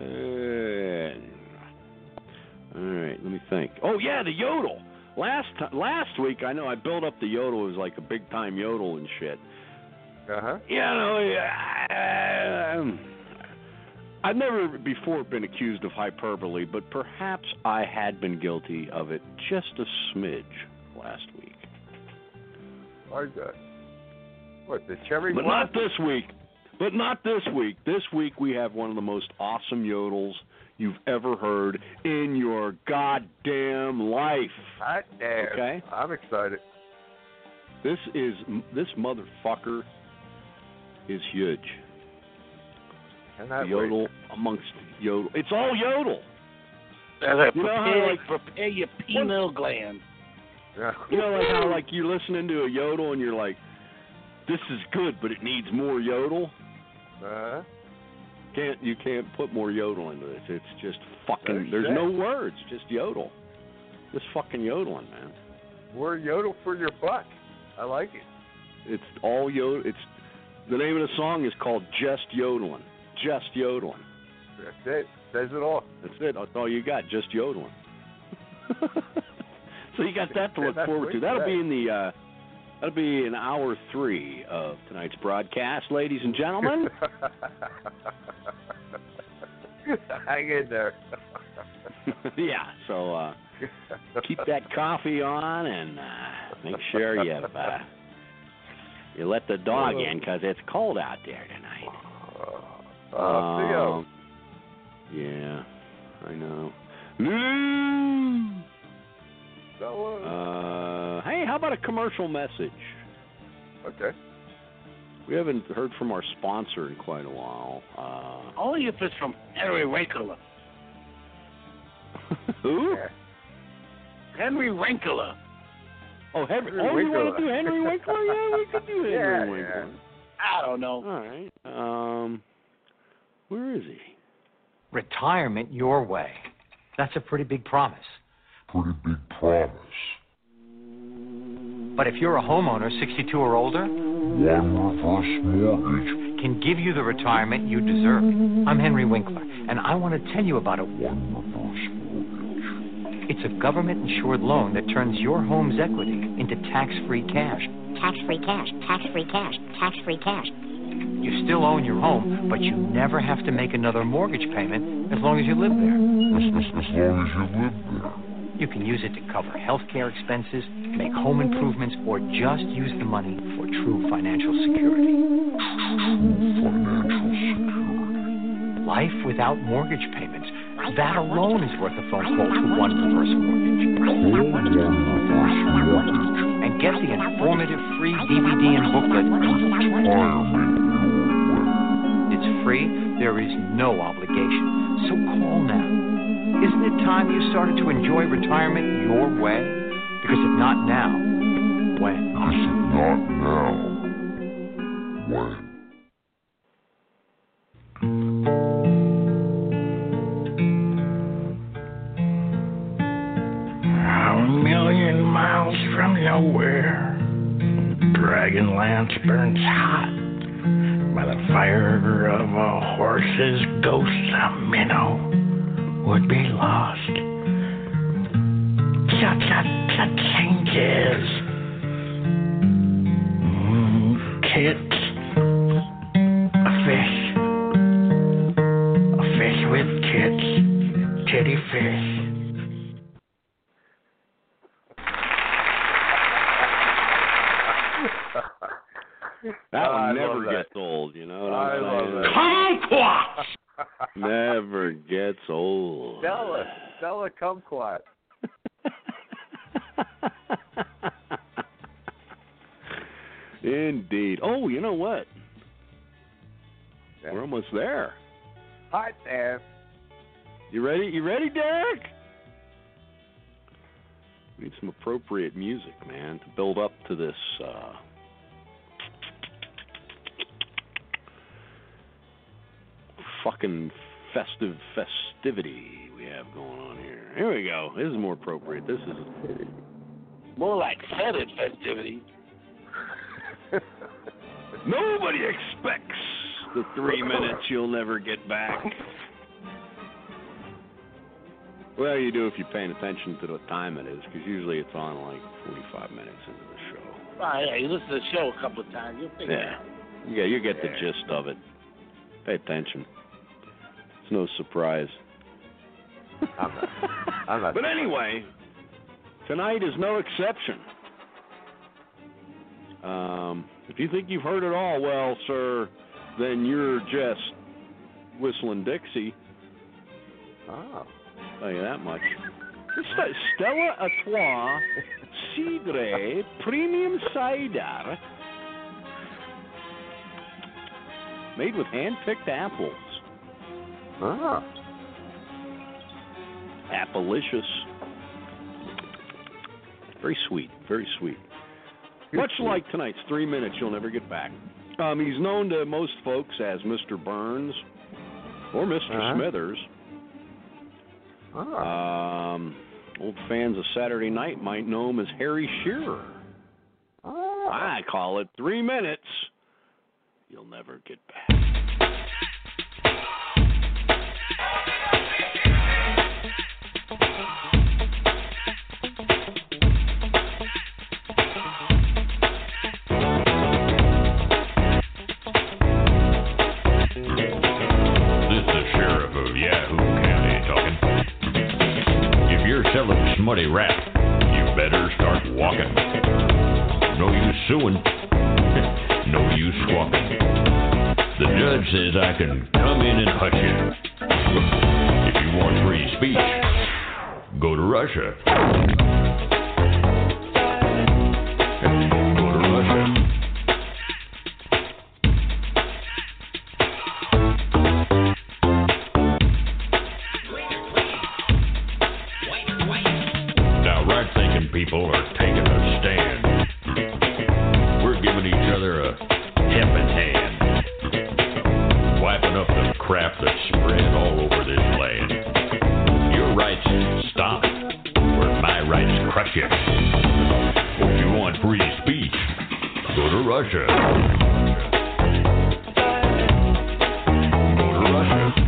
Speaker 4: all right, let me think. Oh yeah, the yodel. Last t- last week, I know I built up the yodel. It was like a big time yodel and shit.
Speaker 15: Uh huh.
Speaker 4: You know, I, I've never before been accused of hyperbole, but perhaps I had been guilty of it just a smidge last week.
Speaker 15: How's that? What, the cherry
Speaker 4: But
Speaker 15: what?
Speaker 4: not this week. But not this week. This week we have one of the most awesome yodels you've ever heard in your goddamn life.
Speaker 15: Hot damn.
Speaker 4: Okay?
Speaker 15: I'm excited.
Speaker 4: This is this motherfucker is huge.
Speaker 15: And that
Speaker 4: Yodel
Speaker 15: wait.
Speaker 4: amongst yodel. It's all yodel.
Speaker 17: Prepare,
Speaker 4: You know how, like,
Speaker 17: prepare your pineal gland.
Speaker 15: Yeah.
Speaker 4: You know, like how like you're listening to a yodel and you're like, this is good, but it needs more yodel.
Speaker 15: Uh-huh.
Speaker 4: Can't you can't put more yodel into this? It's just fucking.
Speaker 15: There's
Speaker 4: There's no
Speaker 15: that.
Speaker 4: words, just yodel. Just fucking yodeling, man.
Speaker 15: More yodel for your buck. I like it.
Speaker 4: It's all yodel. It's the name of the song is called Just Yodeling. Just yodeling.
Speaker 15: That's it. Says it all.
Speaker 4: That's it. That's all you got. Just yodeling. So you got that to look
Speaker 15: That's
Speaker 4: forward to.
Speaker 15: sweet
Speaker 4: That'll
Speaker 15: today.
Speaker 4: be in the. Uh, that'll be in hour three of tonight's broadcast, ladies and gentlemen.
Speaker 15: Hang in there.
Speaker 4: Yeah. So uh, keep that coffee on and uh, make sure you uh, you let the dog in because it's cold out there tonight.
Speaker 15: Oh, Theo.
Speaker 4: Um, yeah, I know. Mm. Uh, hey, how about a commercial message?
Speaker 15: Okay.
Speaker 4: We haven't heard from our sponsor in quite a while. Uh,
Speaker 17: Only if it's from Henry Winkler.
Speaker 4: who?
Speaker 15: Yeah.
Speaker 17: Henry Winkler.
Speaker 4: Oh, Henry.
Speaker 15: Henry
Speaker 4: Oh, you want
Speaker 15: Winkler.
Speaker 4: to do Henry Winkler? Yeah, we could do Henry
Speaker 15: Yeah,
Speaker 4: Winkler.
Speaker 17: I don't know.
Speaker 4: All right. Um, where is he?
Speaker 20: Retirement your way. That's a pretty big promise.
Speaker 9: Pretty big promise.
Speaker 20: But if you're a homeowner, sixty-two or older,
Speaker 9: One reverse mortgage.
Speaker 20: can give you the retirement you deserve. I'm Henry Winkler, and I want to tell you about a
Speaker 9: One reverse mortgage.
Speaker 20: It's a government-insured loan that turns your home's equity into tax-free cash.
Speaker 11: Tax-free cash, tax-free cash, tax-free cash.
Speaker 20: You still own your home, but you never have to make another mortgage payment as long as you live there.
Speaker 9: As, as, as long as you live there.
Speaker 20: You can use it to cover health care expenses, make home improvements, or just use the money for true financial security.
Speaker 9: True financial security.
Speaker 20: Life without mortgage payments. That alone is worth a phone call to One Reverse Mortgage. And get the informative free D V D and booklet. It's free. There is no obligation. So call now. Isn't it time you started to enjoy retirement your way? Because if not now, when?
Speaker 9: Because if not now, when?
Speaker 21: A million miles from nowhere, Dragonlance burns hot by the fire of a horse's ghost. A minnow would be lost. Cha-cha-cha changes. Mm, kids. A fish. A fish with tits. Titty fish.
Speaker 4: That
Speaker 15: Oh, I
Speaker 4: one never
Speaker 15: love that.
Speaker 4: gets old, you know what
Speaker 15: I
Speaker 4: I'm
Speaker 15: love
Speaker 4: saying?
Speaker 15: that.
Speaker 4: Kumquat! Never gets old.
Speaker 15: Stella. Stella Kumquat.
Speaker 4: Indeed. Oh, you know what?
Speaker 15: Yeah.
Speaker 4: We're almost there.
Speaker 15: Hot damn.
Speaker 4: You ready? You ready, Derek? We need some appropriate music, man, to build up to this uh, fucking festive festivity we have going on here. Here we go. This is more appropriate. This is
Speaker 17: More like fetid festivity.
Speaker 4: nobody expects the three minutes you'll never get back. Well, you do if you're paying attention to the time it is, because usually it's on like forty-five minutes into the show.
Speaker 17: Oh, yeah, you listen to the show a couple of times, you'll figure it
Speaker 4: Yeah,
Speaker 17: out.
Speaker 4: yeah, you get the gist of it. Pay attention. It's no surprise.
Speaker 15: I'm not, I'm not
Speaker 4: But anyway, tonight is no exception. Um, If you think you've heard it all, well, sir, then you're just whistling Dixie.
Speaker 15: Oh.
Speaker 4: Tell you that much. St- Stella Artois Cidre Premium Cider. Made with hand-picked apples.
Speaker 15: Ah.
Speaker 4: Appalicious. Very sweet, very sweet. Much like tonight's Three Minutes You'll Never Get Back. Um, he's known to most folks as Mister Burns or Mister
Speaker 15: Uh-huh.
Speaker 4: Smithers.
Speaker 15: Ah.
Speaker 4: Um, old fans of Saturday Night might know him as Harry Shearer.
Speaker 15: Oh.
Speaker 4: I call it Three Minutes You'll Never Get Back.
Speaker 1: Selling smutty rap, you better start walking. No use suing, no use squawking. The judge says I can come in and hush you. If you want free speech, go to Russia. Go to Russia. People are taking a stand. We're giving each other a helping hand, wiping up the crap that's spread all over this land. Your rights stop where my rights crush you. If you want free speech, go to Russia. Go to Russia.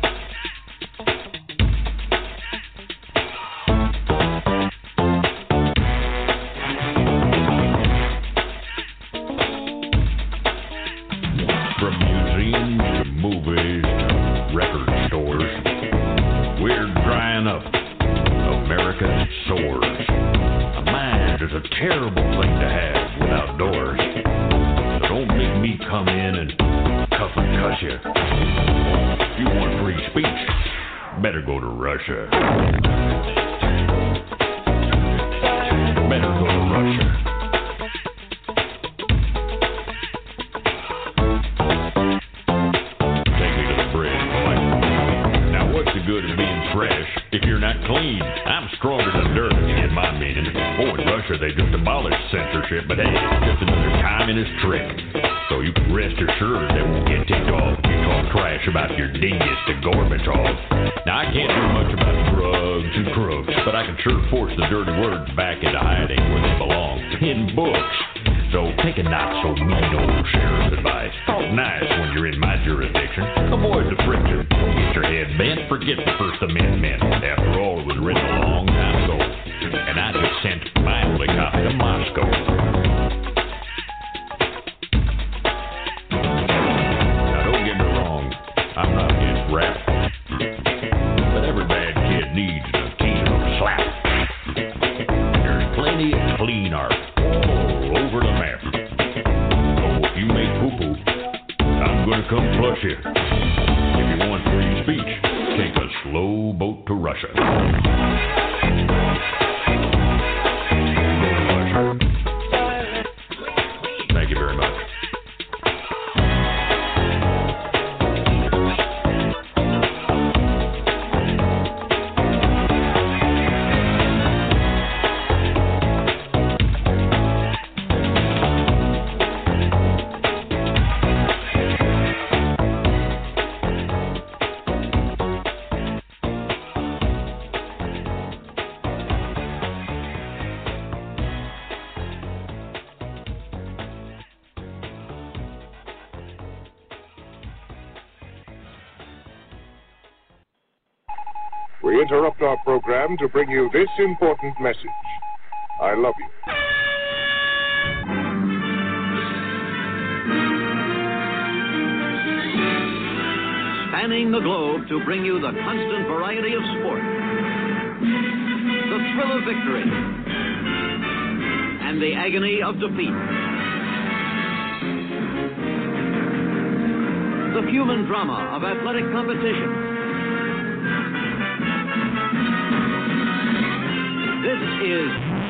Speaker 9: We interrupt our program to bring you this important message. I love you.
Speaker 22: Spanning the globe to bring you the constant variety of sport, the thrill of victory, and the agony of defeat. the human drama of athletic competition. This is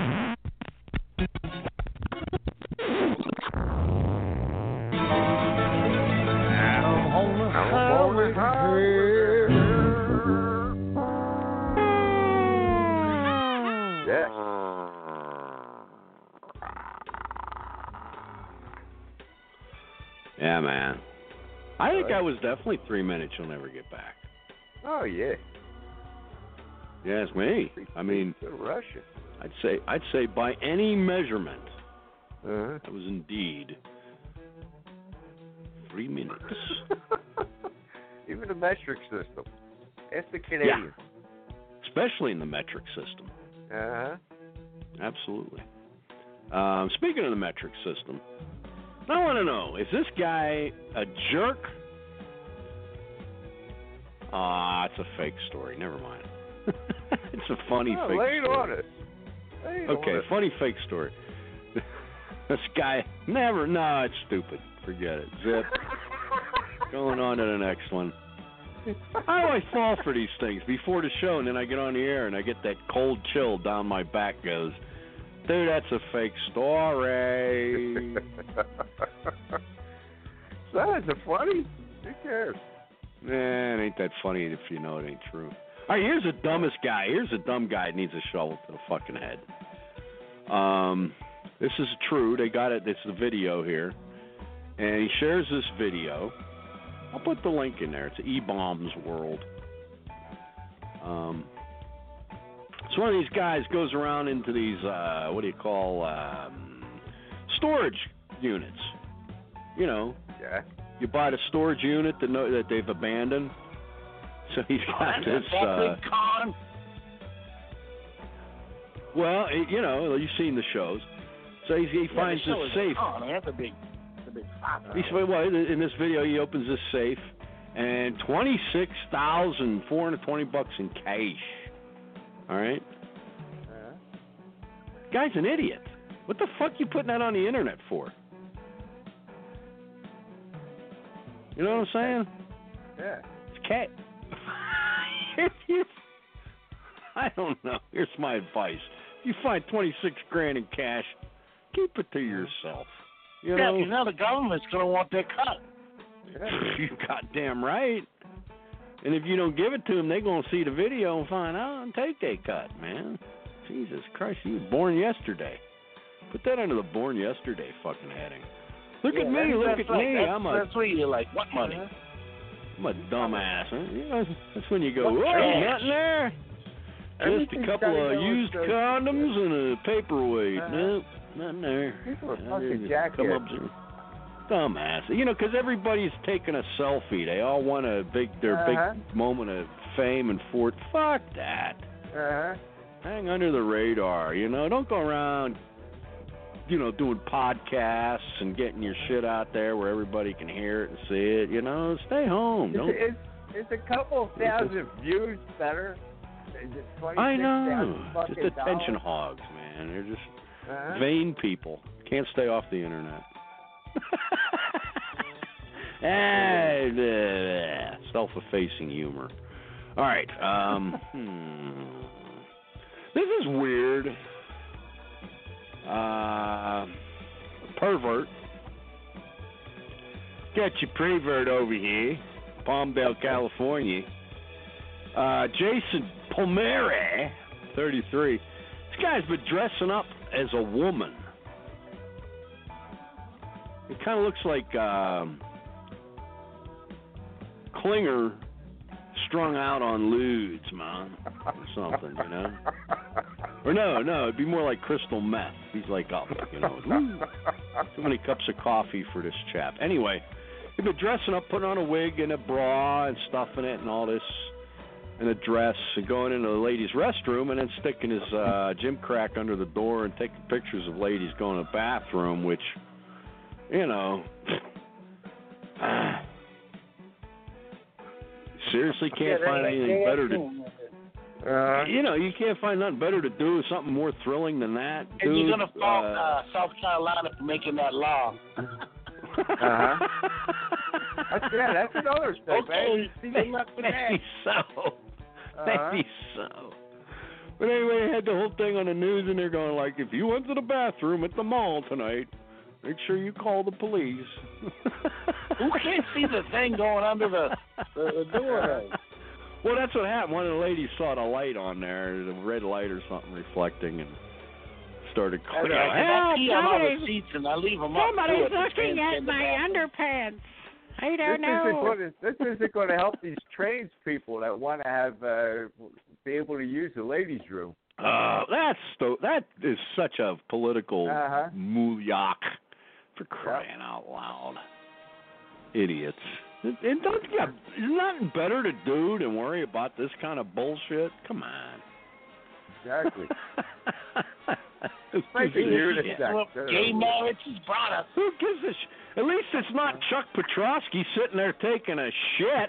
Speaker 4: Yeah, man. I think that was definitely three minutes you'll never get back.
Speaker 15: Oh, yeah.
Speaker 4: Yeah, it's me. I mean,
Speaker 15: Russia.
Speaker 4: I'd say I'd say by any measurement,
Speaker 15: uh-huh.
Speaker 4: that was indeed three minutes.
Speaker 15: Even the metric system. It's the Canadian.
Speaker 4: Yeah. Especially in the metric system.
Speaker 15: Uh-huh.
Speaker 4: Absolutely. Um, speaking of the metric system, I want to know, is this guy a jerk? Ah, it's a fake story. Never mind. It's a funny
Speaker 15: oh,
Speaker 4: fake
Speaker 15: lay it
Speaker 4: story.
Speaker 15: on it. Lay it
Speaker 4: Okay,
Speaker 15: on it.
Speaker 4: funny fake story. This guy, never, no, it's stupid. Forget it. Zip. Going on to the next one. I always fall for these things before the show, and then I get on the air, and I get that cold chill down my back goes, dude, that's a fake story.
Speaker 15: So is it funny? Who cares?
Speaker 4: Man, ain't that funny if you know it ain't true. All right, here's the dumbest guy. Here's a dumb guy that needs a shovel to the fucking head. Um, this is true. They got it. It's the video here. And he shares this video. I'll put the link in there. It's E-Bombs World. Um, so one of these guys goes around into these, uh, what do you call, um, storage units. You know.
Speaker 15: Yeah.
Speaker 4: You buy the storage unit that, know, that they've abandoned. So he's got
Speaker 17: oh,
Speaker 4: this. Uh,
Speaker 17: con.
Speaker 4: well, it, you know, you've seen the shows. So he's, he
Speaker 17: yeah,
Speaker 4: finds this safe.
Speaker 17: Oh, man, that's a big, that's a big fucker.
Speaker 4: He's, well, in this video, he opens this safe, and twenty-six thousand four hundred twenty bucks in cash. All right.
Speaker 15: Uh-huh.
Speaker 4: Guy's an idiot. What the fuck you putting that on the internet for? You know what I'm saying?
Speaker 15: Yeah.
Speaker 4: It's cat. If you, I don't know. Here's my advice: if you find twenty-six grand in cash, keep it to yourself. You
Speaker 17: yeah,
Speaker 4: know,
Speaker 17: because now the government's going to want their cut.
Speaker 4: You goddamn right. And if you don't give it to them, they're going to see the video and find out and take their cut, man. Jesus Christ, you was born yesterday. Put that under the born yesterday fucking heading. Look
Speaker 17: yeah,
Speaker 4: at me, look at
Speaker 17: right.
Speaker 4: me.
Speaker 17: That's,
Speaker 4: I'm a,
Speaker 17: that's where you're like, what money?
Speaker 4: I'm a dumbass. Huh? You know, that's when you go,
Speaker 17: What
Speaker 4: whoa,
Speaker 17: trash?
Speaker 4: nothing there. Just a
Speaker 15: Everything's
Speaker 4: couple
Speaker 15: gotta
Speaker 4: of
Speaker 15: go
Speaker 4: used
Speaker 15: with the-
Speaker 4: condoms and a paperweight.
Speaker 15: Uh-huh.
Speaker 4: Nope, nothing there.
Speaker 15: People are
Speaker 4: Uh,
Speaker 15: fucking
Speaker 4: just come up
Speaker 15: jackasses.
Speaker 4: to- Dumbass. You know, because everybody's taking a selfie. They all want a big, their
Speaker 15: Uh-huh.
Speaker 4: big moment of fame and fort. Fuck that.
Speaker 15: Uh-huh.
Speaker 4: Hang under the radar. You know, don't go around, you know, doing podcasts and getting your shit out there where everybody can hear it and see it. You know, stay home.
Speaker 15: Is,
Speaker 4: Don't.
Speaker 15: is, is a couple thousand views better? Is it
Speaker 4: I know.
Speaker 15: twenty-six thousand
Speaker 4: Just
Speaker 15: fucking
Speaker 4: attention
Speaker 15: dollars?
Speaker 4: hogs, man. They're just
Speaker 15: Uh-huh.
Speaker 4: vain people. Can't stay off the internet. Ah, blah, blah. Self-effacing humor. All right. Um, hmm. This is weird. Uh, pervert. Got your prevert over here, Palmdale, California. Uh, Jason Palmieri, thirty-three. This guy's been dressing up as a woman. It kind of looks like um, Klinger strung out on lewds, man, or something, you know? Or no, no, it'd be more like crystal meth. He's like up, you know. Woo. Too many cups of coffee for this chap. Anyway, he'd been dressing up, putting on a wig and a bra and stuffing it and all this, and a dress, and going into the ladies' restroom and then sticking his uh, gym crack under the door and taking pictures of ladies going to the bathroom, which... You know, uh, seriously can't
Speaker 17: Yeah,
Speaker 4: find
Speaker 17: they-
Speaker 4: anything
Speaker 17: they
Speaker 4: better
Speaker 17: assume
Speaker 4: to.
Speaker 15: Uh,
Speaker 4: You know, you can't find nothing better to do, something more thrilling than that.
Speaker 17: And
Speaker 4: dude.
Speaker 17: you're going to fault
Speaker 4: uh,
Speaker 17: uh, South Carolina for making that law.
Speaker 15: uh-huh. That's, yeah, that's another thing,
Speaker 4: Okay,
Speaker 15: man.
Speaker 4: good luck with that. Maybe so.
Speaker 15: Uh-huh.
Speaker 4: Maybe so. But anyway, they had the whole thing on the news, and they're going like, if you went to the bathroom at the mall tonight, make sure you call the police.
Speaker 17: Who can't see the thing going under the, the, the door? Though?
Speaker 4: Well, that's what happened. One of the ladies saw the light on there, the red light or something reflecting, and started calling.
Speaker 17: Okay, I pee on all the seats and I leave them up.
Speaker 3: Somebody's
Speaker 17: too,
Speaker 3: looking at my underpants. I don't
Speaker 15: this
Speaker 3: know.
Speaker 15: Isn't going to, this isn't going to help these tradespeople that want to have uh, be able to use the ladies' room.
Speaker 4: Uh, that's so, that is such a political
Speaker 15: Uh-huh.
Speaker 4: moulyak, for crying out loud. Idiots. And and don't yeah, there's nothing better to do than worry about this kind of bullshit. Come on.
Speaker 15: Exactly.
Speaker 4: It's
Speaker 15: Make
Speaker 4: just
Speaker 15: it unisex.
Speaker 17: Well, gay marriage is brought up.
Speaker 4: Who gives a sh- At least it's not Chuck Petrosky sitting there taking a shit.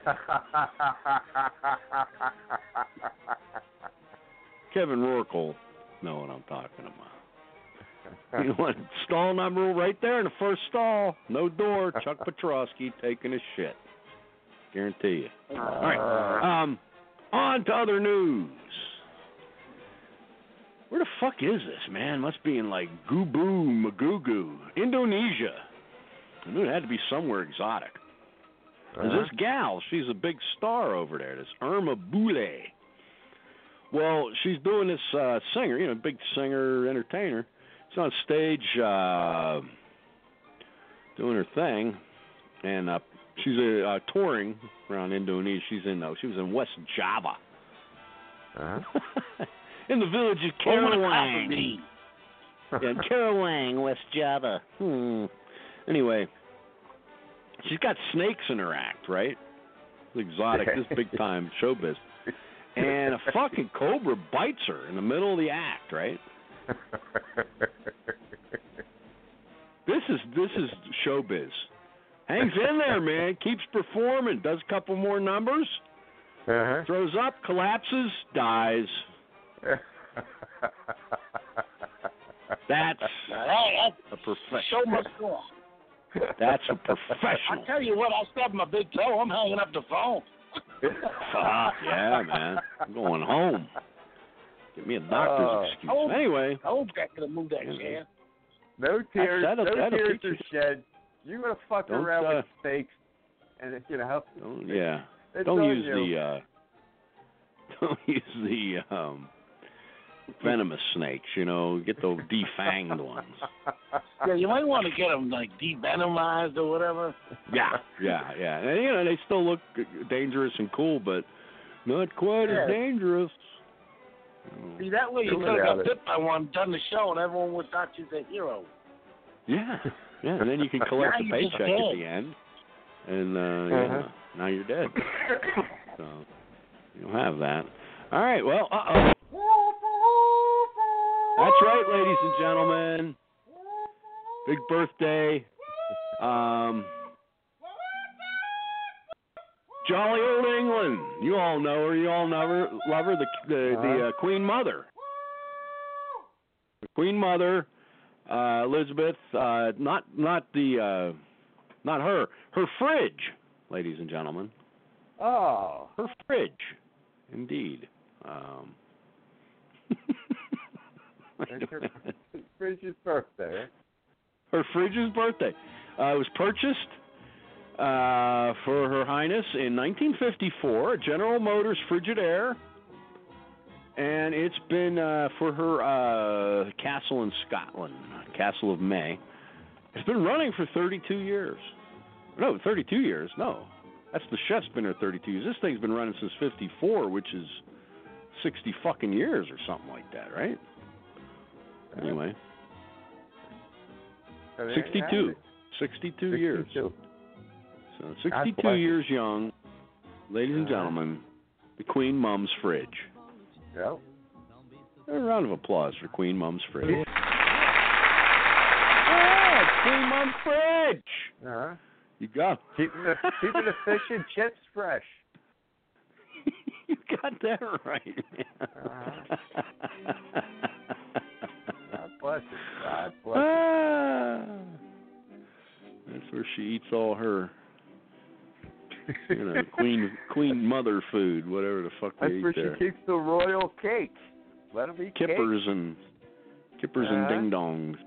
Speaker 4: Kevin Rourke will know what I'm talking about. You want stall number right there in the first stall, no door, Chuck Petrosky taking a shit. Guarantee you. All right. Um, on to other news. Where the fuck is this, man? Must be in like Gubu Magugu, Indonesia. I knew it had to be somewhere exotic. There's
Speaker 15: Uh-huh.
Speaker 4: this gal, she's a big star over there, this Irma Boule. Well, she's doing this uh, singer, you know, big singer, entertainer. She's on stage uh, doing her thing, and uh, she's uh, uh, touring around Indonesia. She's in, uh, she was in West Java.
Speaker 15: Uh-huh.
Speaker 4: In the village of
Speaker 17: Oh, what a
Speaker 4: Karawang. Yeah, in Karawang, West Java. Hmm. Anyway, she's got snakes in her act, right? Exotic, this big time showbiz. And a fucking cobra bites her in the middle of the act, right? This is this is showbiz. Hangs in there, man. Keeps performing. Does a couple more numbers.
Speaker 15: Uh-huh.
Speaker 4: Throws up, collapses, dies. That's
Speaker 17: Hey,
Speaker 4: a professional.
Speaker 17: show must go on.
Speaker 4: That's a professional.
Speaker 17: I tell you what, I stubbed my big toe. I'm hanging up the phone.
Speaker 4: Fuck yeah, man. I'm going home. Get me a doctor's
Speaker 15: Oh.
Speaker 4: excuse.
Speaker 17: Oh.
Speaker 4: Anyway.
Speaker 17: I hope that could have moved that chair.
Speaker 15: No tears,
Speaker 4: that'll-
Speaker 15: no
Speaker 4: that'll
Speaker 15: tears
Speaker 4: teach
Speaker 15: are shed. You're going to fuck
Speaker 4: Don't,
Speaker 15: around
Speaker 4: uh,
Speaker 15: with snakes, and it's going to help.
Speaker 4: Don't, yeah.
Speaker 15: It's
Speaker 4: Don't
Speaker 15: on
Speaker 4: use
Speaker 15: you.
Speaker 4: the uh don't use the um venomous snakes, you know, get those defanged ones.
Speaker 17: Yeah, you might want to get them like devenomized or whatever.
Speaker 4: Yeah, yeah, yeah. And you know, they still look dangerous and cool, but not quite
Speaker 17: Yeah.
Speaker 4: as dangerous.
Speaker 17: See, that way you
Speaker 4: Don't
Speaker 17: could have
Speaker 4: worry
Speaker 17: got
Speaker 4: about
Speaker 17: bit by one, done the show, and everyone would thought you was a hero.
Speaker 4: Yeah. Yeah, and then you can collect
Speaker 17: Now
Speaker 4: the
Speaker 17: you're just
Speaker 4: paycheck at
Speaker 17: dead.
Speaker 4: the end. And uh
Speaker 15: Uh-huh.
Speaker 4: yeah, now you're dead. So you'll have that. All right, well, uh-oh. That's right, ladies and gentlemen. Big birthday. Um, Jolly Old England. You all know her. You all know her. Love her. The the, the uh, Queen Mother. The Queen Mother, uh, Elizabeth. Uh, not not the uh, not her. Her fridge, ladies and gentlemen.
Speaker 15: Oh.
Speaker 4: Her fridge, indeed. Um,
Speaker 15: It's her Bridget's birthday, right?
Speaker 4: Her fridge's birthday. Uh, it was purchased uh, for Her Highness in nineteen fifty-four, a General Motors Frigidaire, and it's been uh, for her uh, castle in Scotland, Castle of May. It's been running for thirty-two years. No, thirty-two years. No, that's the chef's been there thirty-two years. This thing's been running since fifty-four, which is sixty fucking years or something like that, right? Anyway.
Speaker 15: So there you have
Speaker 4: sixty-two.
Speaker 15: it.
Speaker 4: sixty-two years.
Speaker 15: sixty-two.
Speaker 4: So
Speaker 15: God
Speaker 4: sixty-two
Speaker 15: bless
Speaker 4: years young, ladies and gentlemen, the Queen Mum's fridge.
Speaker 15: Yep.
Speaker 4: A round of applause for Queen Mum's fridge. Yeah, Queen Mum's fridge.
Speaker 15: Uh-huh.
Speaker 4: You got
Speaker 15: Keeping the, keeping the fish and chips fresh.
Speaker 4: You got that right.
Speaker 15: Uh-huh. God bless it. God bless
Speaker 4: Ah, that's where she eats all her You know, queen queen mother food, whatever the fuck they
Speaker 15: That's
Speaker 4: eat
Speaker 15: where
Speaker 4: there.
Speaker 15: she keeps the royal cake. Let them eat
Speaker 4: Kippers
Speaker 15: cake.
Speaker 4: and kippers
Speaker 15: Uh-huh.
Speaker 4: and ding dongs.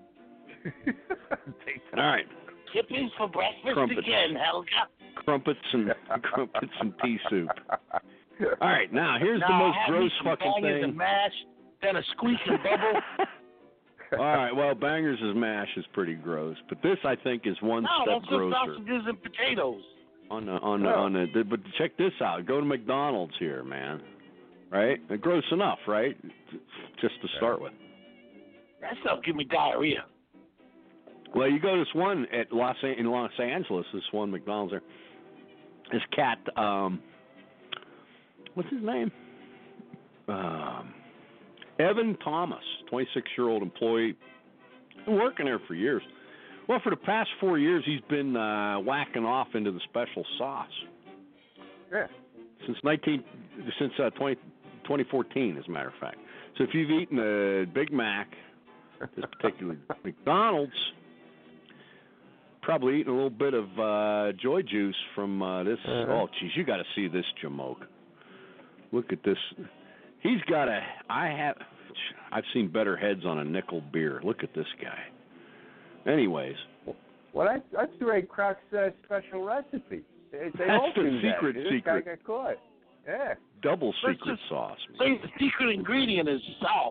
Speaker 4: All right.
Speaker 17: Kippers for breakfast
Speaker 4: Crumpets.
Speaker 17: again, Helga.
Speaker 4: Crumpets and crumpets and pea soup. All right, now here's the
Speaker 17: Now,
Speaker 4: most
Speaker 17: have me
Speaker 4: gross
Speaker 17: some
Speaker 4: fucking
Speaker 17: bangers
Speaker 4: thing.
Speaker 17: and mash, then a squeak and bubble.
Speaker 4: All right, well, Bangers' mash is pretty gross, but this I think is one
Speaker 17: No,
Speaker 4: step
Speaker 17: that's just
Speaker 4: grosser.
Speaker 17: sausages and potatoes.
Speaker 4: On the on the
Speaker 17: No.
Speaker 4: on the but check this out. Go to McDonald's here, man. Right? Uh, Gross enough, right? Just to start with.
Speaker 17: That stuff give me diarrhea.
Speaker 4: Well, you go to this one at Los in Los Angeles. This one McDonald's there. This cat, um, what's his name? Um, Evan Thomas, twenty-six-year-old employee, been working there for years. Well, for the past four years, he's been uh, whacking off into the special sauce.
Speaker 15: Yeah.
Speaker 4: Since nineteen, since uh, twenty, twenty fourteen, as a matter of fact. So if you've eaten a Big Mac, this particular McDonald's, probably eating a little bit of uh, Joy Juice from uh, this.
Speaker 15: Uh-huh.
Speaker 4: Oh, geez, you got to see this Jamoke. Look at this. He's got a. I have. I've seen better heads on a nickel beer. Look at this guy. Anyways.
Speaker 15: Well, that's that's Ray Kroc's uh, special recipe. They, they
Speaker 4: That's the
Speaker 15: opened that.
Speaker 4: secret
Speaker 15: This
Speaker 4: secret.
Speaker 15: guy got caught. Yeah.
Speaker 4: Double
Speaker 17: Let's
Speaker 4: secret
Speaker 17: just
Speaker 4: sauce.
Speaker 17: Say the secret ingredient is salt.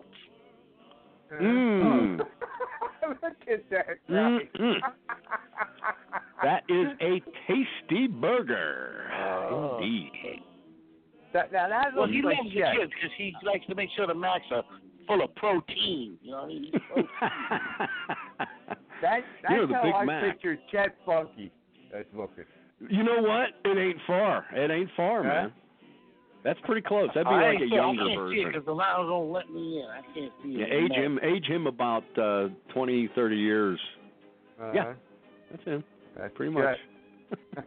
Speaker 4: Mmm.
Speaker 15: Look at that.
Speaker 4: Mm-mm. That is a tasty burger.
Speaker 15: Oh.
Speaker 4: Indeed.
Speaker 15: That, now that
Speaker 17: Well,
Speaker 15: looks
Speaker 17: he
Speaker 15: like
Speaker 17: loves the
Speaker 15: shit.
Speaker 17: kids because he likes to make sure the Macs are full of protein. You know, he needs protein.
Speaker 15: That, that's
Speaker 4: You know, the
Speaker 15: how
Speaker 4: Big
Speaker 15: I
Speaker 4: Mac.
Speaker 15: picture Chet Funky. That's looking.
Speaker 4: You know what? It ain't far. It ain't far,
Speaker 15: Huh?
Speaker 4: man. That's pretty close. That'd be
Speaker 17: I
Speaker 4: like a
Speaker 17: ain't sure-
Speaker 4: younger
Speaker 17: I can't see it
Speaker 4: version.
Speaker 17: because the lounge won't let me in. I can't see
Speaker 4: Yeah,
Speaker 17: it.
Speaker 4: age him, age him about uh, twenty, thirty years.
Speaker 15: Uh-huh.
Speaker 4: Yeah, that's him.
Speaker 15: That's
Speaker 4: Pretty
Speaker 15: Chet.
Speaker 4: much.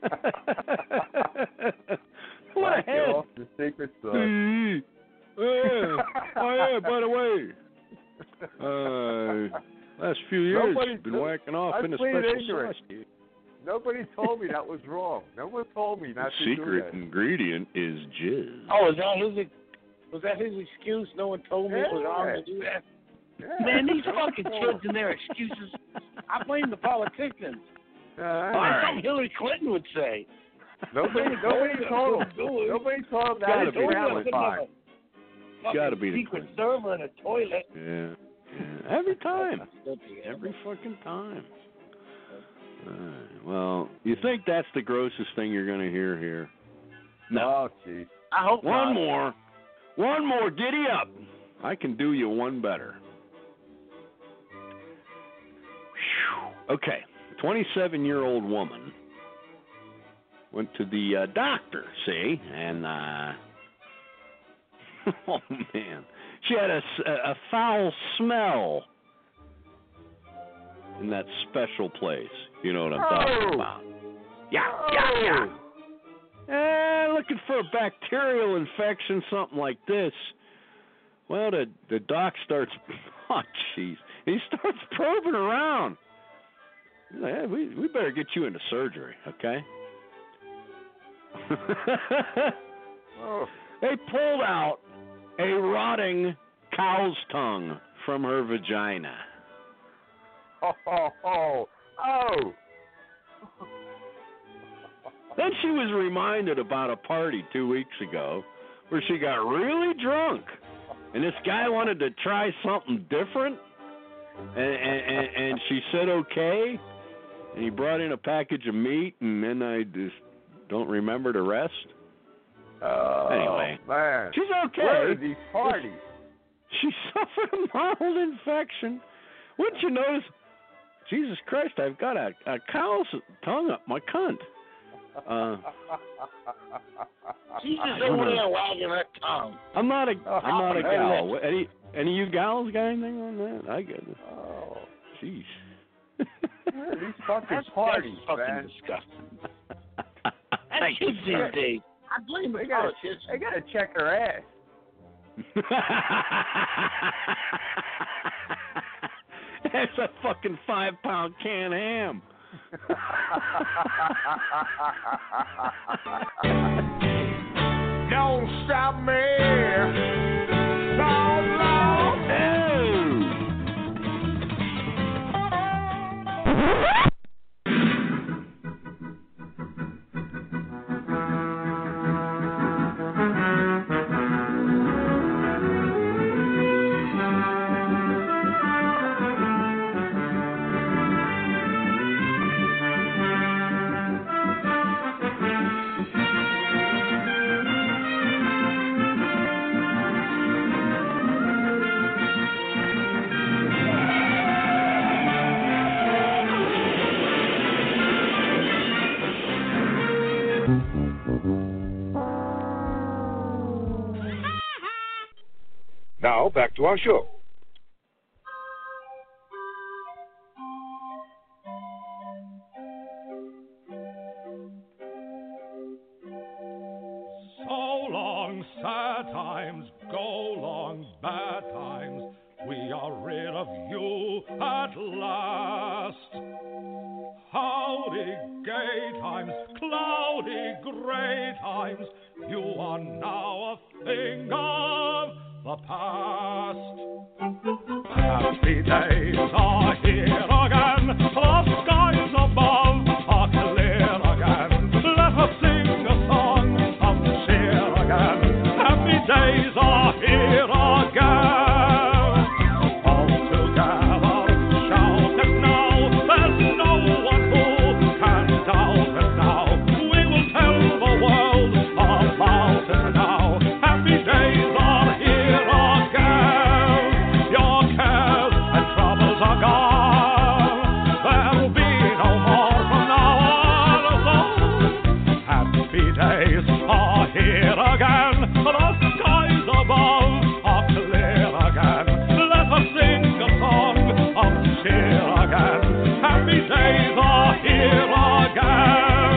Speaker 4: What a
Speaker 15: Black
Speaker 4: head.
Speaker 15: off the secret sauce.
Speaker 4: Hey, yeah. Oh yeah, by the way, uh, last few years
Speaker 15: Nobody-
Speaker 4: been whacking off
Speaker 15: I'm
Speaker 4: in a
Speaker 15: pleading
Speaker 4: special
Speaker 15: ignorant.
Speaker 4: sauce. dude.
Speaker 15: Nobody told me that was wrong. No one told me
Speaker 4: The
Speaker 15: not to do
Speaker 4: secret
Speaker 15: that.
Speaker 4: ingredient is jizz.
Speaker 17: Oh, is that his? Was that his excuse? No one told me it was wrong to do that.
Speaker 15: Yeah.
Speaker 17: Man, these fucking kids and their excuses. I blame the politicians.
Speaker 15: Uh,
Speaker 17: That's
Speaker 4: right.
Speaker 17: something Hillary Clinton would say.
Speaker 15: Nobody, nobody told him. Nobody told him that
Speaker 4: Gotta
Speaker 15: was
Speaker 4: be
Speaker 15: valid.
Speaker 4: Clinton.
Speaker 17: Fucking
Speaker 4: Gotta be the
Speaker 17: secret
Speaker 4: Clinton.
Speaker 17: server in a toilet.
Speaker 4: Yeah, yeah. Every time. Every fucking time. Alright, well, you think that's the grossest thing you're going to hear here?
Speaker 15: No, jeez.
Speaker 17: I hope
Speaker 4: One
Speaker 17: not.
Speaker 4: more. One more. Giddy up. I can do you one better. Whew. Okay. twenty-seven-year-old woman went to the uh, doctor, see, and, uh, oh, man. She had a, s- a foul smell in that special place. You know what I'm talking
Speaker 15: Oh.
Speaker 4: about. Yeah, yeah, yeah. Eh, looking for a bacterial infection, something like this. Well, the the doc starts, oh, jeez. He starts probing around. He's like, hey, we, we better get you into surgery, okay?
Speaker 15: Oh.
Speaker 4: They pulled out a rotting cow's tongue from her vagina.
Speaker 15: Oh, oh, oh, oh.
Speaker 4: Then she was reminded about a party two weeks ago where she got really drunk, and this guy wanted to try something different, and, and, and, and she said okay, and he brought in a package of meat, and then I just don't remember the rest.
Speaker 15: Oh,
Speaker 4: Anyway,
Speaker 15: man.
Speaker 4: she's okay.
Speaker 15: Where are these parties?
Speaker 4: She suffered a mild infection. Wouldn't you notice? Jesus Christ, I've got a, a cow's tongue up my cunt. Uh,
Speaker 17: She's just over there wagging her tongue.
Speaker 4: I'm not a I'm not a
Speaker 17: Oh,
Speaker 4: gal.
Speaker 17: man.
Speaker 4: Any any of you gals got anything on that? I get it.
Speaker 15: Oh,
Speaker 4: Jeez.
Speaker 15: where are these fucking
Speaker 17: That's,
Speaker 15: parties,
Speaker 17: that's fucking
Speaker 15: man?
Speaker 17: disgusting. That's kids these days. I blame the
Speaker 15: They gotta,
Speaker 17: politicians.
Speaker 15: they gotta check her ass.
Speaker 4: That's a fucking five pound can of ham.
Speaker 21: Don't stop me. No, no.
Speaker 9: Now, back to our show.
Speaker 18: So long, sad times, go long, bad times. We are rid of you at last. Howdy, gay times, cloudy, gray times. You are now a thing of the past. Happy days are here again, the skies above are clear again. Let us sing a song of cheer again. Happy days are here again. All together, shout it now. There's no one who can doubt it now. We will tell the world about it now. Happy days are here again. Your cares and troubles are gone. There'll be no more from now on. So happy days are here again. The skies above are clear again. Let us sing a song of cheer again. Happy days are here again.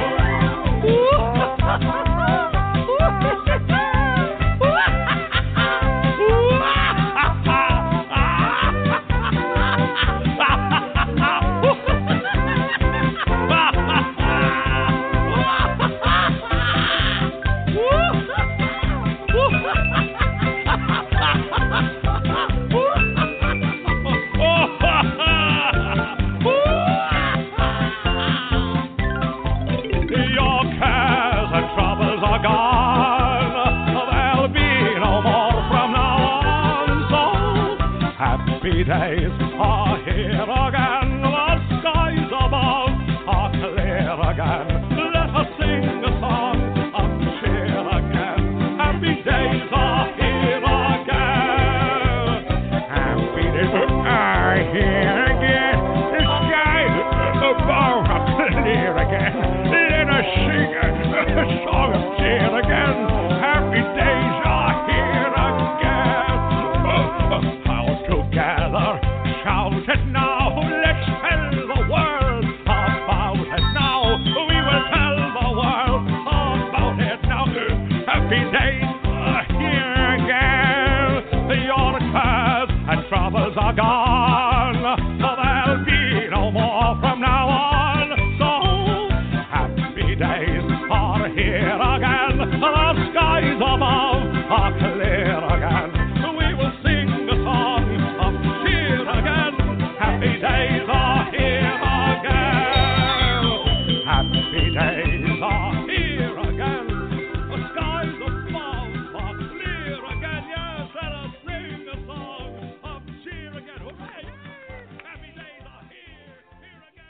Speaker 18: Your cares and troubles are gone. There'll be no more from now on. So happy days are here again. The skies above are clear again. Let us sing a song of cheer again. Happy days are here again. Happy days are here again. The skies above are clear again. Let us sing a song of cheer again. Happy days are here again. All together, shout it now. Let's tell the world about it now. We will tell the world about it now. Happy days are here again. Your cares and troubles are gone. There'll be no more from now on. So happy days are here again. The skies above are clear again. We will sing a song of cheer again. Happy days are here again. Happy days are here again. The skies above are clear again. Yes, let us sing a song of cheer again. Hooray! Happy days are here, here again.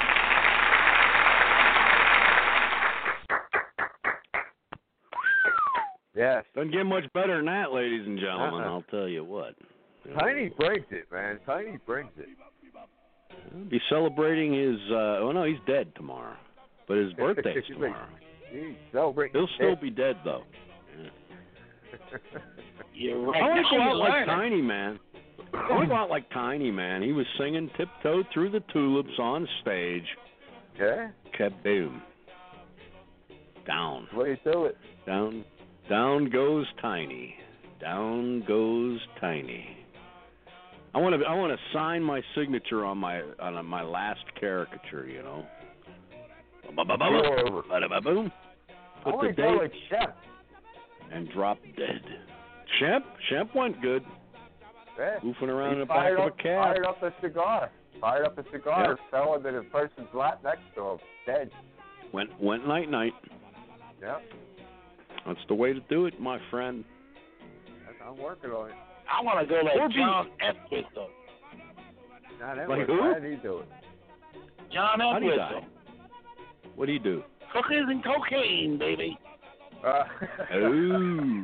Speaker 15: Yes.
Speaker 4: Doesn't get much better than that, ladies and gentlemen.
Speaker 15: Uh-uh.
Speaker 4: I'll tell you what.
Speaker 15: Tiny brings it, man. Tiny brings it.
Speaker 4: He'll be celebrating his. Uh, oh no, he's dead tomorrow, but his birthday's tomorrow.
Speaker 15: He's celebrating.
Speaker 4: He'll still be dead though.
Speaker 17: You're
Speaker 4: I
Speaker 17: right.
Speaker 4: want to
Speaker 17: Now
Speaker 4: go out
Speaker 17: you
Speaker 4: like
Speaker 17: learn it.
Speaker 4: Tiny Man. I want to go out like Tiny Man. He was singing "Tiptoe Through the Tulips" on stage.
Speaker 15: Yeah.
Speaker 4: Kaboom. Down.
Speaker 15: Way to do it.
Speaker 4: Down. Down goes Tiny. Down goes Tiny. I want to. I want to sign my signature on my on my last caricature. You know. Ba-ba-ba-ba. Ba-da-ba-boom.
Speaker 15: I
Speaker 4: Put
Speaker 15: want
Speaker 4: the
Speaker 15: to go
Speaker 4: date
Speaker 15: with Shep.
Speaker 4: and drop dead. Shemp? Shemp went good.
Speaker 15: Yeah.
Speaker 4: Goofing around
Speaker 15: He
Speaker 4: in the back
Speaker 15: fired
Speaker 4: of
Speaker 15: up,
Speaker 4: a cab.
Speaker 15: Fired up a cigar. Fired up a cigar.
Speaker 4: Yep.
Speaker 15: Fell into the person's lap next to him. Dead.
Speaker 4: Went went night night.
Speaker 15: Yep.
Speaker 4: That's the way to do it, my friend.
Speaker 15: I'm working on it.
Speaker 17: I want to go like
Speaker 4: Or be-
Speaker 17: John Epworth, though.
Speaker 15: John Edwards,
Speaker 4: Like who?
Speaker 15: how did he do it?
Speaker 17: John
Speaker 4: How do you
Speaker 17: Epworth,
Speaker 4: die?
Speaker 17: though.
Speaker 4: What do you do?
Speaker 17: Cookies and cocaine, baby.
Speaker 15: Uh,
Speaker 4: Ooh.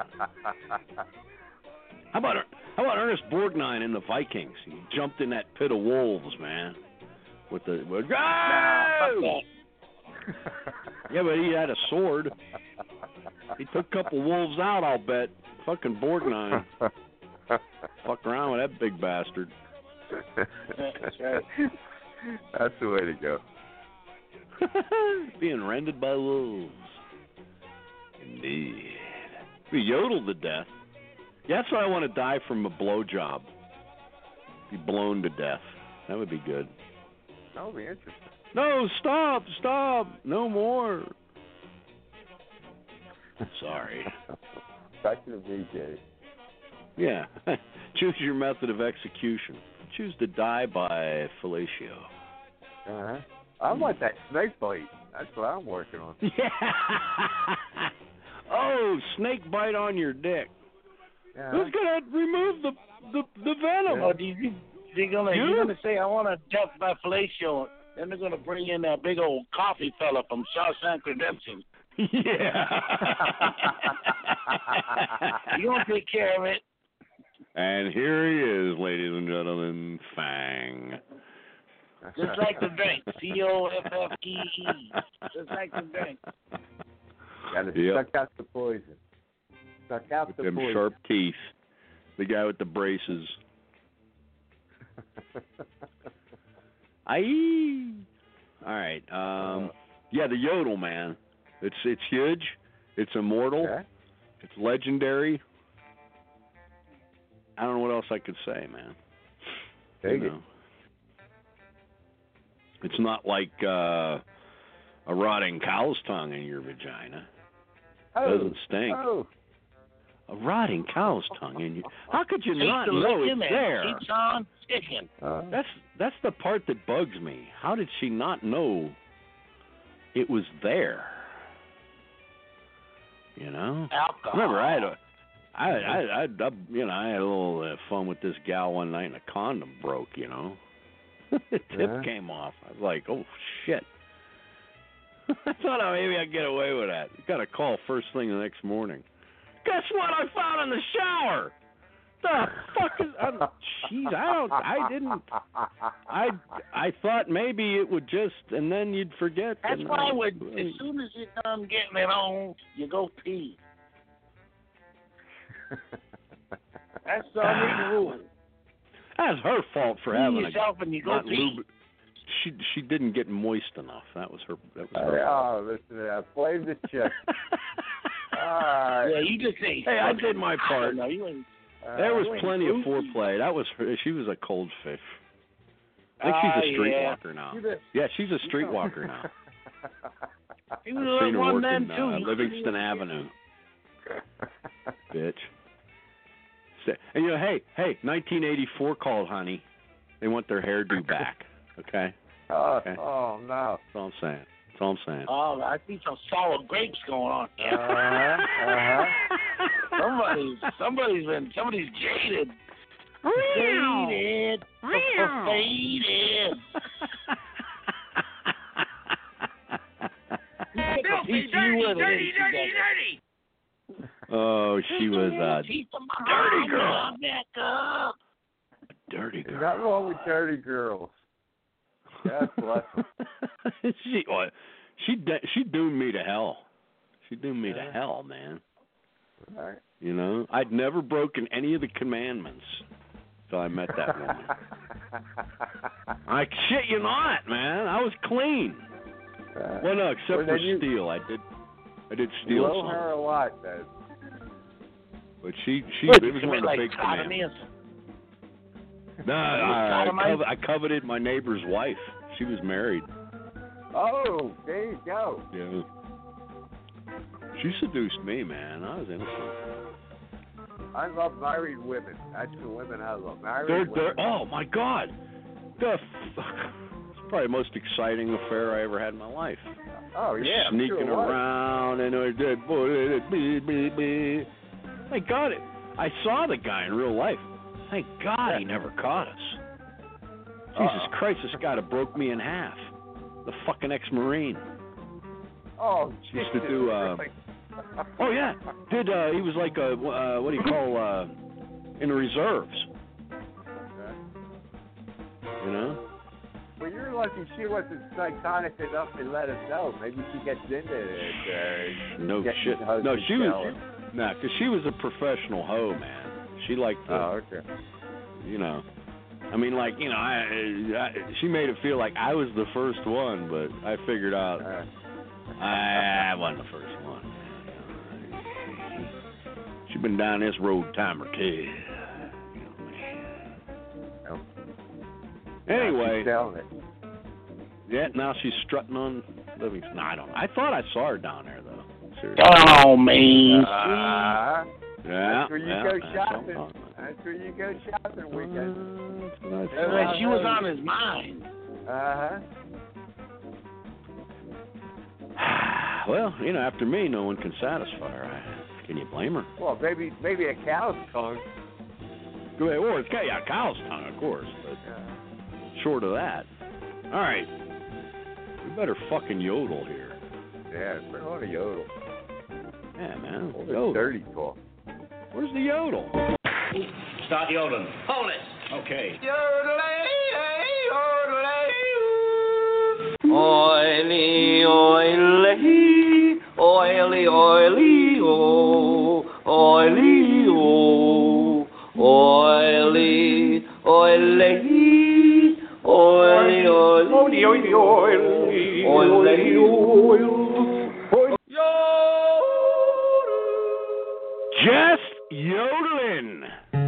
Speaker 4: How about how about Ernest Borgnine in the Vikings? He jumped in that pit of wolves, man. With the with,
Speaker 17: Nah,
Speaker 4: yeah, but he had a sword. He took a couple wolves out, I'll bet. Fucking Borgnine. Fuck around with that big bastard.
Speaker 17: That's right.
Speaker 15: That's the way to go.
Speaker 4: Being rended by wolves. Indeed. Be yodeled to death. Yeah, that's why I want to die from a blowjob. Be blown to death. That would be good.
Speaker 15: That would be interesting.
Speaker 4: No, stop, stop. No more. Sorry.
Speaker 15: Back to the V J.
Speaker 4: Yeah. Choose your method of execution. Choose to die by fellatio.
Speaker 15: Uh-huh. I want that snake bite. That's what I'm working on.
Speaker 4: Yeah. Oh, snake bite on your dick.
Speaker 15: Yeah.
Speaker 4: Who's gonna remove the the, the venom?
Speaker 17: Oh, do you, they're gonna
Speaker 4: You?
Speaker 17: you're gonna say I want to death by fellatio, then they're gonna bring in that big old coffee fella from Shawshank Redemption.
Speaker 4: Yeah.
Speaker 17: You gonna take care of it?
Speaker 4: And here he is, ladies and gentlemen, Fang.
Speaker 17: Just like the drink, C O F F E E. Just like the drink.
Speaker 15: Got to
Speaker 4: Yep.
Speaker 15: suck out the poison. Suck out
Speaker 4: With
Speaker 15: the
Speaker 4: them
Speaker 15: poison.
Speaker 4: sharp teeth. The guy with the braces. Aye. All right. Um, yeah, the yodel, man. It's it's huge. It's immortal.
Speaker 15: Okay.
Speaker 4: It's legendary. I don't know what else I could say, man.
Speaker 15: Take
Speaker 4: You
Speaker 15: it.
Speaker 4: know. It's not like uh, a rotting cow's tongue in your vagina.
Speaker 15: Oh.
Speaker 4: Doesn't stink.
Speaker 15: Oh.
Speaker 4: A rotting cow's tongue in you. How could you
Speaker 17: Takes
Speaker 4: not
Speaker 17: the
Speaker 4: know
Speaker 17: licking
Speaker 4: it's
Speaker 17: and
Speaker 4: there?
Speaker 17: Keeps on sticking.
Speaker 15: Uh,
Speaker 4: That's that's the part that bugs me. How did she not know it was there? You know.
Speaker 17: Alcohol.
Speaker 4: Remember, I had a, I, I, I, I you know, I had a little uh, fun with this gal one night, and a condom broke. You know, the tip
Speaker 15: Yeah.
Speaker 4: came off. I was like, oh shit. I thought oh, maybe I'd get away with that. You got a call first thing the next morning. Guess what I found in the shower? The fuck is? I, jeez, I don't. I didn't. I I thought maybe it would just, and then you'd forget.
Speaker 17: That's
Speaker 4: and
Speaker 17: why
Speaker 4: I-
Speaker 17: when, as soon as you're done getting it on, you go pee. That's the unwritten rule.
Speaker 4: That's her fault for
Speaker 17: Pee
Speaker 4: having
Speaker 17: yourself
Speaker 4: a,
Speaker 17: and you go
Speaker 4: not
Speaker 17: pee.
Speaker 4: lube- She she didn't get moist enough. That was her. That was her.
Speaker 15: Oh, listen to that. Blame the chick. All right.
Speaker 17: Yeah, you just say.
Speaker 4: Hey, I did my part.
Speaker 17: No, you ain't.
Speaker 4: There was
Speaker 17: you ain't
Speaker 4: plenty of
Speaker 17: goofy.
Speaker 4: foreplay. That was her. She was a cold fish. I think
Speaker 17: Ah,
Speaker 4: she's a
Speaker 17: yeah.
Speaker 4: streetwalker now.
Speaker 15: You bet.
Speaker 4: Yeah, she's a streetwalker now.
Speaker 17: He
Speaker 4: I've
Speaker 17: was
Speaker 4: seen her
Speaker 17: one
Speaker 4: working
Speaker 17: then too.
Speaker 4: uh, Livingston Avenue. Bitch. Sa- And you know, hey, hey, nineteen eighty-four called, honey. They want their hairdo back. Okay,
Speaker 15: Oh,
Speaker 4: Okay.
Speaker 15: oh no.
Speaker 4: that's all I'm saying. That's all I'm saying.
Speaker 17: Oh, I see some sour grapes going on.
Speaker 15: Uh-huh. Uh-huh.
Speaker 17: Somebody's somebody's been somebody's jaded. Jaded. Faded.
Speaker 18: Filthy, dirty, dirty, dirty, dirty.
Speaker 4: Oh, she was a dirty girl.
Speaker 17: girl.
Speaker 4: Dirty
Speaker 15: There's
Speaker 4: girl.
Speaker 15: nothing wrong with dirty girls. God bless them.
Speaker 4: she well, she de- she doomed me to hell. She doomed me to
Speaker 15: Yeah.
Speaker 4: hell, man.
Speaker 15: All right.
Speaker 4: You know, I'd never broken any of the commandments till I met that woman. I shit you not, man. I was clean.
Speaker 15: Uh,
Speaker 4: Well, no, except
Speaker 15: well,
Speaker 4: for
Speaker 15: then you-
Speaker 4: steal. I did, I did
Speaker 15: You
Speaker 4: steal
Speaker 15: owe
Speaker 4: some.
Speaker 15: her a lot, then.
Speaker 4: But she, she,
Speaker 17: What,
Speaker 4: it was
Speaker 17: you
Speaker 4: one of the
Speaker 17: like
Speaker 4: big
Speaker 17: sodomy
Speaker 4: commandments.
Speaker 17: or
Speaker 4: No, I, I,
Speaker 17: sodomite?
Speaker 4: covet, I coveted my neighbor's wife. She was married.
Speaker 15: Oh, there you go.
Speaker 4: Yeah. She seduced me, man. I was innocent.
Speaker 15: I love married women. That's the women I love. Married
Speaker 4: They're,
Speaker 15: women.
Speaker 4: they're, oh, my God. The fuck. It's probably the most exciting affair I ever had in my life.
Speaker 15: Oh, yeah. I'm
Speaker 4: Sneaking
Speaker 15: sure it was.
Speaker 4: around and I did. Boy, boy, boy. Thank God it. I saw the guy in real life. Thank God
Speaker 15: Yeah.
Speaker 4: he never caught us.
Speaker 15: Uh-oh.
Speaker 4: Jesus Christ, this guy that broke me in half. The fucking ex-Marine.
Speaker 15: Oh,
Speaker 4: He used to do, uh,
Speaker 15: really?
Speaker 4: oh yeah, did, uh, he was like, a, uh, what do you call, uh, in the reserves. You know?
Speaker 15: Well, you're lucky she wasn't psychotic enough to let us know. Maybe she gets into it. Uh,
Speaker 4: No
Speaker 15: getting
Speaker 4: shit.
Speaker 15: the husband
Speaker 4: No, she was,
Speaker 15: jealous.
Speaker 4: nah, because she was a professional hoe, man. She liked to,
Speaker 15: Oh, okay.
Speaker 4: you know, I mean, like, you know, I, I, she made it feel like I was the first one, but I figured out
Speaker 15: Uh,
Speaker 4: I, I wasn't the first one. She's been down this road time or two.
Speaker 15: Well,
Speaker 4: Anyway,
Speaker 15: she's selling it.
Speaker 4: yeah, now she's strutting on Livingston. No, I don't. I thought I saw her down there though. Seriously.
Speaker 21: Oh, man.
Speaker 15: Uh,
Speaker 4: Yeah,
Speaker 15: that's where you
Speaker 4: yeah,
Speaker 15: go
Speaker 4: that's
Speaker 15: shopping.
Speaker 4: all.
Speaker 15: That's where you go shopping weekend.
Speaker 4: That's
Speaker 21: That's
Speaker 4: all.
Speaker 21: like she was on his mind.
Speaker 15: Uh-huh.
Speaker 4: Well, you know, after me, no one can satisfy her. I, can you blame her?
Speaker 15: Well, maybe maybe a cow's tongue.
Speaker 4: Go ahead. Or it's got yeah, cow's tongue, of course, but short of that. All right, we better fucking yodel here.
Speaker 15: Yeah, bring on a yodel.
Speaker 4: Yeah, man.
Speaker 15: All
Speaker 4: Yodel.
Speaker 15: this dirty talk.
Speaker 4: Where's the yodel?
Speaker 14: Start yodeling. Hold it.
Speaker 1: Okay.
Speaker 5: Oily, oily, oily, oily, oh, oily, oh, oily, oily, oily, oily, oily, oily, oily,
Speaker 4: Just yodeling.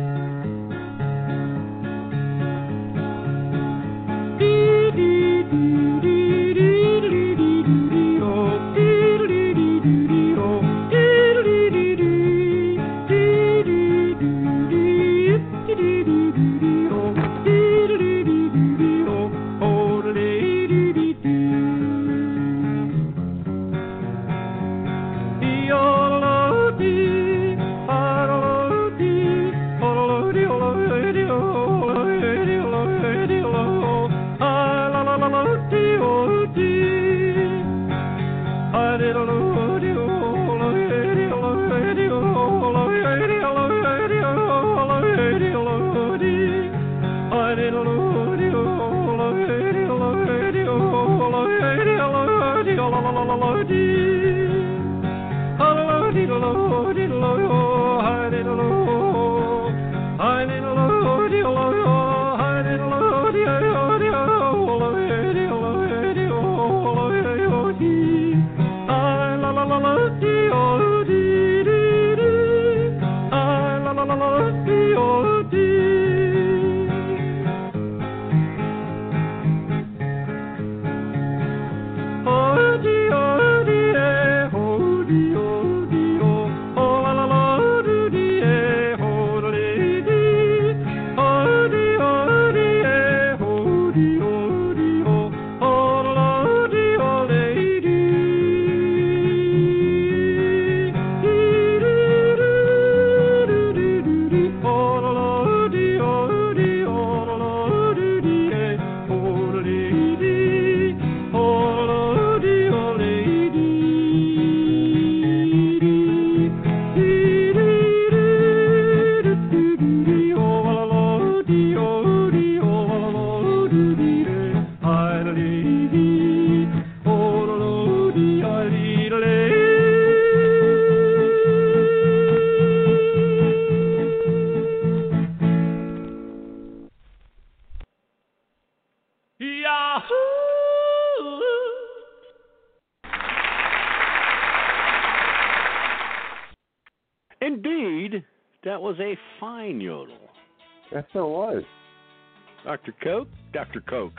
Speaker 4: Indeed, that was a fine yodel.
Speaker 15: Yes, it was.
Speaker 4: Doctor Coke? Doctor Coke.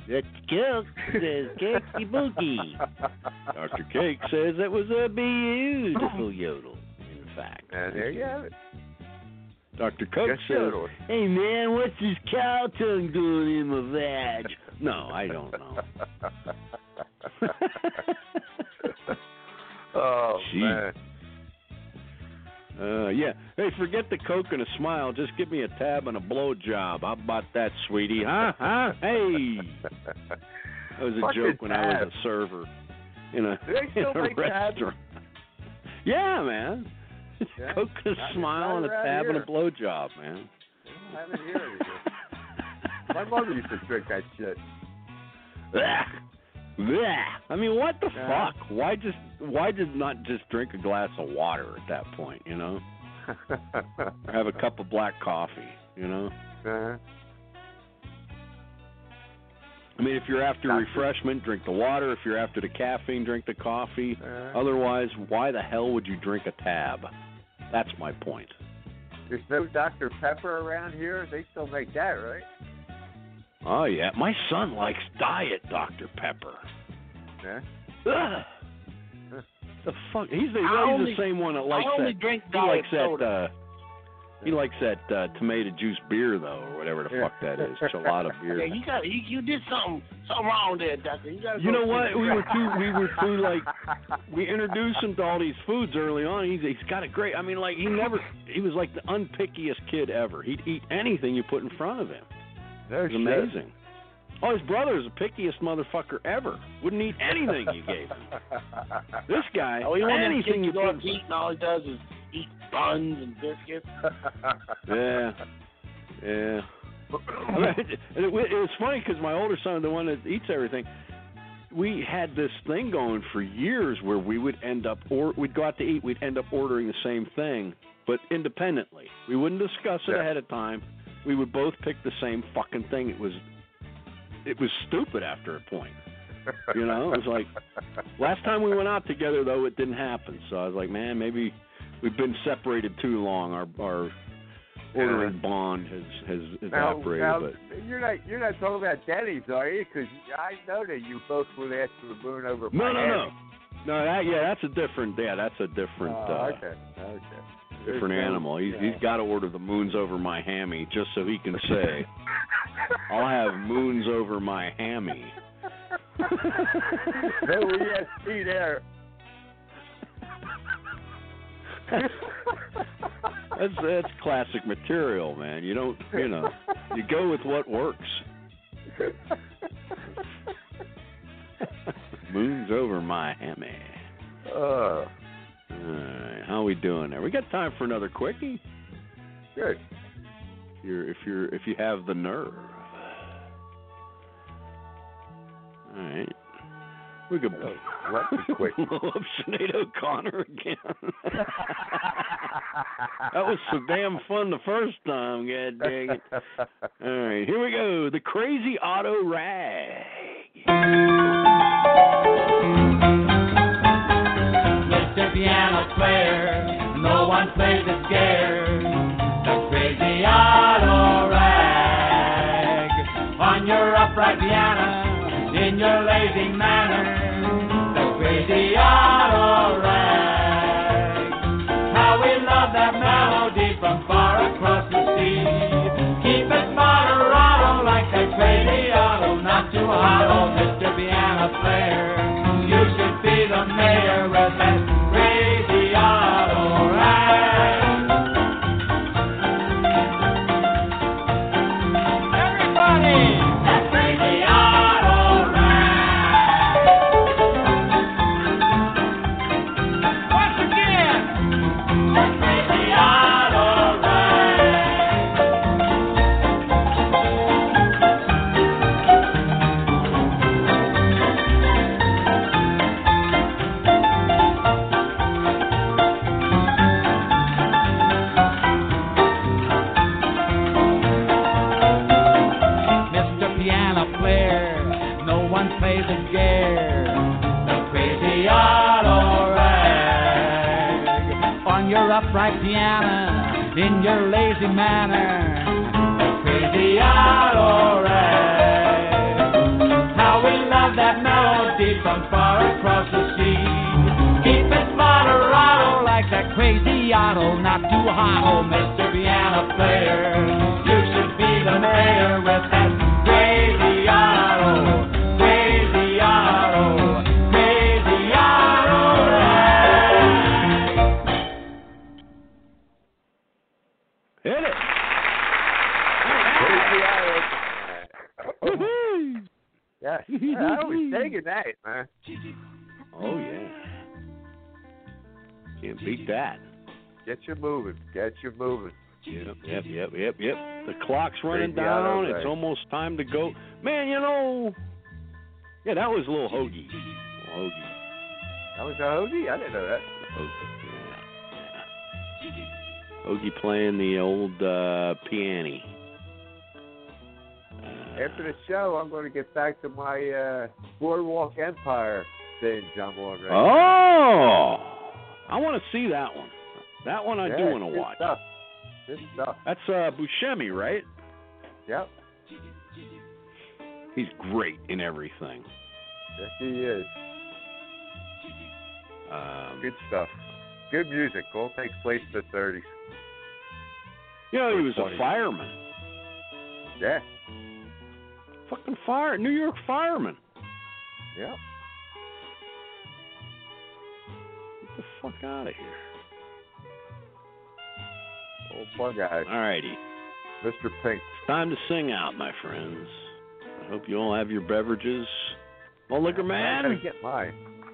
Speaker 6: Doctor Cook says Cakey Bookie. Doctor Cake says it was a beautiful yodel, in fact.
Speaker 15: And there you have it.
Speaker 6: Doctor Coke
Speaker 15: Just
Speaker 6: says,
Speaker 15: yodel.
Speaker 6: hey, man, what's this cow tongue doing in my vag? No, I don't know.
Speaker 15: Oh,
Speaker 6: Gee.
Speaker 15: man.
Speaker 6: Uh, yeah. Hey, forget the Coke and a smile. Just give me a tab and a blowjob. How about that, sweetie? Huh? Huh? Hey. That was a
Speaker 15: Fucking
Speaker 6: joke when I was
Speaker 15: tab.
Speaker 6: a server in a,
Speaker 15: Do they still
Speaker 6: in a
Speaker 15: make tabs?
Speaker 6: restaurant. Yeah, man.
Speaker 15: Yeah?
Speaker 6: Coke and a
Speaker 15: Not-
Speaker 6: smile
Speaker 15: not
Speaker 6: and a
Speaker 15: around
Speaker 6: tab and
Speaker 15: here.
Speaker 6: a blowjob, man.
Speaker 15: I haven't heard it. My mother used to drink that shit.
Speaker 6: Blah. Blah. I mean, what the
Speaker 15: Yeah.
Speaker 6: fuck? Why just why did not just drink a glass of water at that point, you know? Or have a cup of black coffee, you know?
Speaker 15: Uh-huh.
Speaker 6: I mean, if you're after
Speaker 15: Doctor-
Speaker 6: refreshment, drink the water. If you're after the caffeine, drink the coffee.
Speaker 15: Uh-huh.
Speaker 6: Otherwise, why the hell would you drink a tab? That's my point.
Speaker 15: There's no Doctor Pepper around here. They still make that, right?
Speaker 6: Oh, yeah. My son likes Diet Doctor Pepper.
Speaker 15: Yeah.
Speaker 6: Ugh. The fuck? He's the,
Speaker 17: I
Speaker 6: he's
Speaker 17: only-
Speaker 6: the same one that likes
Speaker 17: I only
Speaker 6: that.
Speaker 17: drink
Speaker 6: he
Speaker 17: diet
Speaker 6: likes that.
Speaker 17: soda.
Speaker 6: Uh, he likes that uh, tomato juice beer, though, or whatever the fuck that is. Chelada beer.
Speaker 17: Yeah, you got you, you did something something wrong there, Doctor. You got.
Speaker 6: You know what? We were too. We were too like. We introduced him to all these foods early on. He's he's got a great. I mean, like he never. He was like the unpickiest kid ever. He'd eat anything you put in front of him.
Speaker 15: No
Speaker 6: It was amazing. Oh, his brother is the pickiest motherfucker ever. Wouldn't eat anything you gave him. This guy,
Speaker 17: Oh, he wants
Speaker 6: anything you
Speaker 17: to
Speaker 6: put.
Speaker 17: eat, and all he does is eat buns and biscuits.
Speaker 6: Yeah, yeah. I mean, it, it, it was funny because my older son, the one that eats everything, we had this thing going for years where we would end up, or we'd go out to eat, we'd end up ordering the same thing, but independently. We wouldn't discuss it
Speaker 15: Yeah.
Speaker 6: ahead of time. We would both pick the same fucking thing. It was, it was stupid after a point. You know, it was like last time we went out together though, it didn't happen. So I was like, man, maybe we've been separated too long. Our our ordering bond has has
Speaker 15: Now,
Speaker 6: evaporated.
Speaker 15: now,
Speaker 6: but
Speaker 15: you're not you're not talking about Denny's, are you? Because I know that you both would ask for the moon over
Speaker 6: no, no,
Speaker 15: Miami.
Speaker 6: no, no. That yeah, that's a different. Yeah, that's a different.
Speaker 15: Oh,
Speaker 6: uh,
Speaker 15: okay, okay.
Speaker 6: Different
Speaker 15: There's no-
Speaker 6: animal. He's,
Speaker 15: yeah.
Speaker 6: he's got to order the moons over my hammy just so he can say, "I'll have moons over my hammy."
Speaker 15: No E S P there.
Speaker 6: That's that's classic material, man. You don't, you know, you go with what works. Moons over my hammy.
Speaker 15: Uh,
Speaker 6: All right, how we doing there? We got time for another quickie.
Speaker 15: good.
Speaker 6: If you're, if you're, if you have the nerve. All right. We could
Speaker 15: What's the quick?
Speaker 6: blow up Sinead O'Connor again. That was so damn fun the first time, god dang it. All right, here we go. The Crazy Auto Rag.
Speaker 5: Mister Piano Player, no one plays it scared. The Crazy Auto Rag. On your upright piano, in your lazy manner. The Crazy Auto Rag. How we love that melody from far across the sea. Keep it Colorado like the Crazy Auto, not too hollow, Mister Piano Player. You should be the mayor of that Crazy Auto Rag. Everybody! That Crazy Auto Rag. Once again! That Crazy Auto Rag. Mister Piano Player, no one plays it scared. The Crazy Auto Rag. On your upright piano, in your lazy manner. The Crazy Auto Rag. Otto, not too hot, oh, Mister Piano Player. You should be the mayor with that Crazy Otto, Crazy Otto, Crazy Otto.
Speaker 6: Hit it.
Speaker 15: Yes. Yeah, I was taking that, man.
Speaker 6: Oh, yeah. Can't beat that.
Speaker 15: Get you moving. Get you moving.
Speaker 6: Yep, yep, yep, yep, yep. The clock's running
Speaker 15: Crazy
Speaker 6: down.
Speaker 15: Otto,
Speaker 6: It's
Speaker 15: right.
Speaker 6: almost time to go. Man, you know, yeah, that was a little hoagie. A little hoagie.
Speaker 15: That was a hoagie? I didn't know that.
Speaker 6: Hoagie, yeah. Hoagie playing the old uh, piano.
Speaker 15: After the show, I'm going to get back to my uh, Boardwalk Empire binge I'm on right
Speaker 6: Oh, I want to see that one. That one I
Speaker 15: now.
Speaker 6: do
Speaker 15: Yeah,
Speaker 6: want to
Speaker 15: good
Speaker 6: watch.
Speaker 15: Stuff. Good stuff.
Speaker 6: That's uh, Buscemi, right?
Speaker 15: Yep.
Speaker 6: He's great in everything.
Speaker 15: Yes, he is.
Speaker 6: Um,
Speaker 15: Good stuff. Good music. All takes place in the thirties.
Speaker 6: You know, he was
Speaker 15: twenties.
Speaker 6: a fireman.
Speaker 15: Yeah.
Speaker 6: Fucking fire, New York fireman.
Speaker 15: Yep.
Speaker 6: Get the fuck out of here.
Speaker 15: Old bug eyes.
Speaker 6: All righty.
Speaker 15: Mister Pink.
Speaker 6: It's time to sing out, my friends. I hope you all have your beverages. Oh, liquor man.
Speaker 15: I gotta get mine.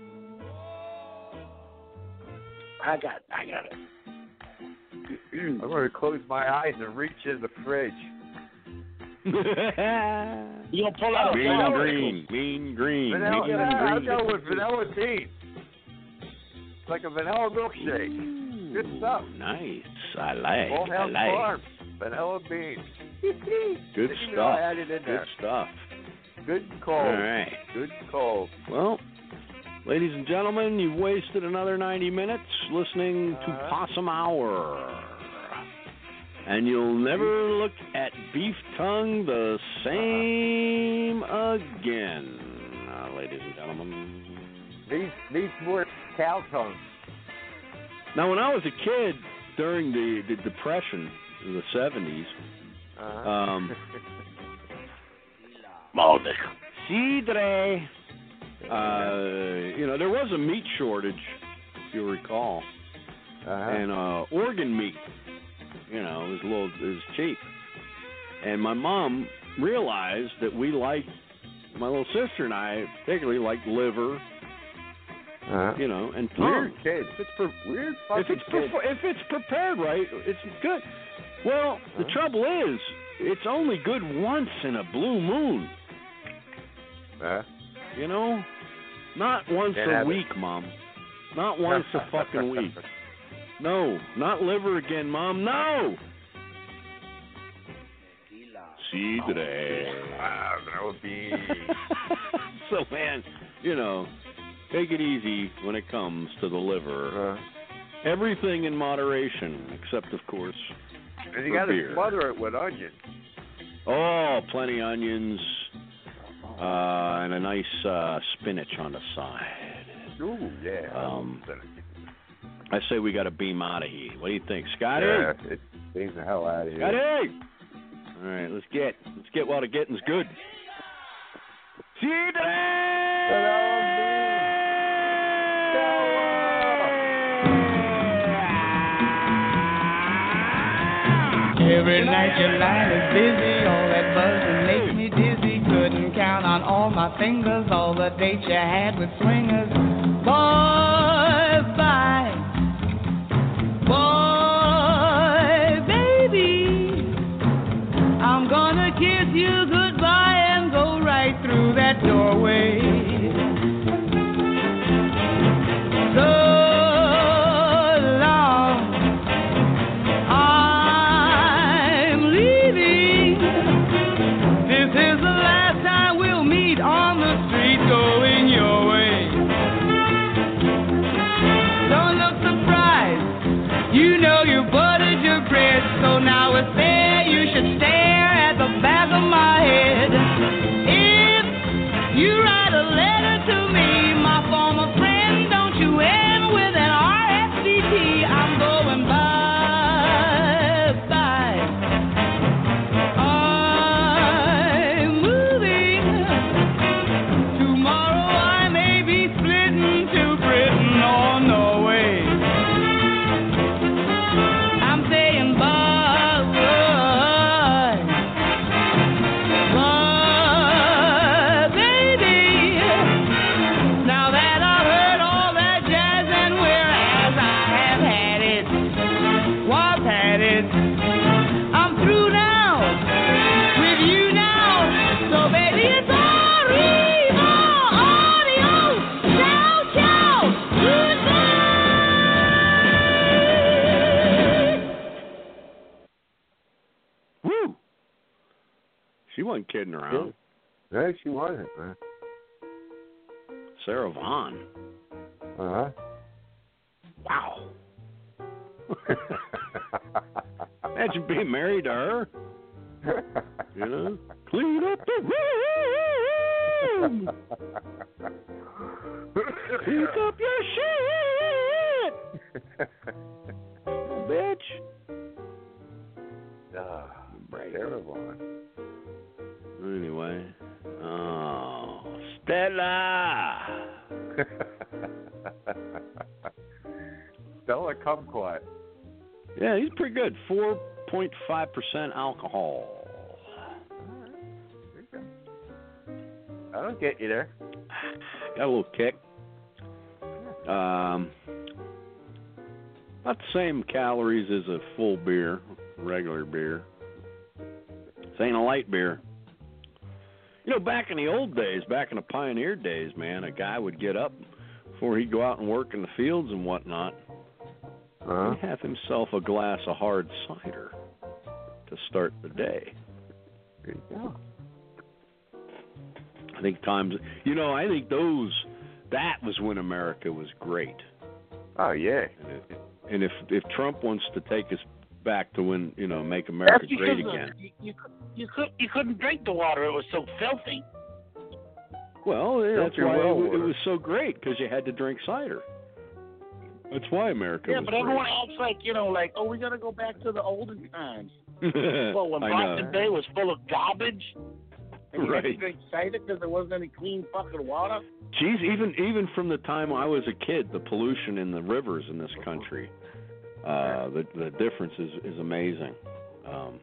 Speaker 17: I got, I got it.
Speaker 15: I'm going to close my eyes and reach in the fridge.
Speaker 17: You gonna pull out a
Speaker 6: Mean
Speaker 17: flower?
Speaker 6: green, mean green,
Speaker 15: Vanilla,
Speaker 6: mean
Speaker 15: yeah, I'll
Speaker 6: green.
Speaker 15: go with vanilla bean. It's like a vanilla milkshake. Good stuff.
Speaker 6: Nice. I like.
Speaker 15: Old
Speaker 6: I
Speaker 15: House
Speaker 6: like.
Speaker 15: Farms. Vanilla bean.
Speaker 6: Good
Speaker 15: Didn't even know
Speaker 6: stuff.
Speaker 15: I had it in
Speaker 6: Good
Speaker 15: there.
Speaker 6: stuff.
Speaker 15: Good call.
Speaker 6: All right.
Speaker 15: Good call.
Speaker 6: Well, ladies and gentlemen, you've wasted another ninety minutes listening to
Speaker 15: Uh-huh.
Speaker 6: Possum Hour. And you'll never look at beef tongue the same again, uh, ladies and gentlemen.
Speaker 15: Needs, needs more cow tongue.
Speaker 6: Now, when I was a kid during the, the Depression in the seventies,
Speaker 15: Uh-huh.
Speaker 6: um,
Speaker 17: Maldic.
Speaker 6: Cidre, uh, you know, there was a meat shortage, if you recall,
Speaker 15: Uh-huh.
Speaker 6: and uh, organ meat. You know, it was a little, it was cheap. And my mom realized that we liked, my little sister and I particularly liked liver,
Speaker 15: Uh-huh.
Speaker 6: you know, and tongue.
Speaker 15: Weird kids.
Speaker 6: If it's, pre-
Speaker 15: Weird
Speaker 6: if,
Speaker 15: fucking
Speaker 6: it's
Speaker 15: kids.
Speaker 6: pre- if it's prepared right, it's good. Well, the
Speaker 15: Huh?
Speaker 6: trouble is, it's only good once in a blue moon,
Speaker 15: Uh,
Speaker 6: you know? Not once
Speaker 15: Can't
Speaker 6: a
Speaker 15: have it.
Speaker 6: week, Mom. Not once a fucking week. No, not liver again, Mom. No! Cidre.
Speaker 15: Wow, that would be...
Speaker 6: So, man, you know, take it easy when it comes to the liver.
Speaker 15: Uh,
Speaker 6: Everything in moderation, except, of course,
Speaker 15: and you
Speaker 6: for
Speaker 15: got to
Speaker 6: beer.
Speaker 15: smother it with onions.
Speaker 6: Oh, plenty of onions, uh, and a nice uh, spinach on the side.
Speaker 15: Ooh, yeah.
Speaker 6: Um, I say we got to beam out of here. What do you think, Scotty?
Speaker 15: Yeah, it beams the hell out of here.
Speaker 6: Scotty! All right, let's get. Let's get while the getting's good.
Speaker 5: Every night your line is busy, all that buzzing makes me dizzy. Couldn't count on all my fingers, all the dates you had with swingers. Boy, bye. Boy, baby, I'm gonna kiss you goodbye and go right through that doorway. So going your way.
Speaker 6: Woo! She wasn't kidding around.
Speaker 15: No, she wasn't, man.
Speaker 6: Sarah Vaughan.
Speaker 15: Uh-huh.
Speaker 6: Wow. Imagine being married to her. You know? Clean up the room! Pick up your shit! Bitch!
Speaker 15: Ah, Sarah Vaughan.
Speaker 6: Anyway. Oh, Stella!
Speaker 15: Stella Kumquat.
Speaker 6: Yeah, he's pretty good. four point five percent alcohol.
Speaker 15: That'll get you there.
Speaker 6: Got a little kick. Um, about the same calories as a full beer, regular beer. This ain't a light beer. You know, back in the old days, back in the pioneer days, man, a guy would get up before he'd go out and work in the fields and whatnot.
Speaker 15: Uh-huh.
Speaker 6: He'd have himself a glass of hard cider to start the day.
Speaker 15: There you go.
Speaker 6: I think times, you know, I think those, that was when America was great.
Speaker 15: Oh, yeah.
Speaker 6: And, it, and if if Trump wants to take us back to when, you know, make America
Speaker 17: That's
Speaker 6: great
Speaker 17: because
Speaker 6: again.
Speaker 17: Of, you, you, you, could, you couldn't drink the water. It was so filthy.
Speaker 6: Well, yeah, that's
Speaker 15: Filthy
Speaker 6: why
Speaker 15: well
Speaker 6: it, it
Speaker 15: water.
Speaker 6: was so great, because you had to drink cider. That's why America
Speaker 17: Yeah,
Speaker 6: was
Speaker 17: but
Speaker 6: great.
Speaker 17: everyone acts like, you know, like, oh, we got to go back to the olden times. Well, when
Speaker 6: I
Speaker 17: Boston
Speaker 6: know.
Speaker 17: Bay was full of garbage, and you had to
Speaker 6: Right.
Speaker 17: drink cider because there wasn't any clean fucking water.
Speaker 6: Geez, even even from the time I was a kid, the pollution in the rivers in this country, uh, the the difference is, is amazing. Um,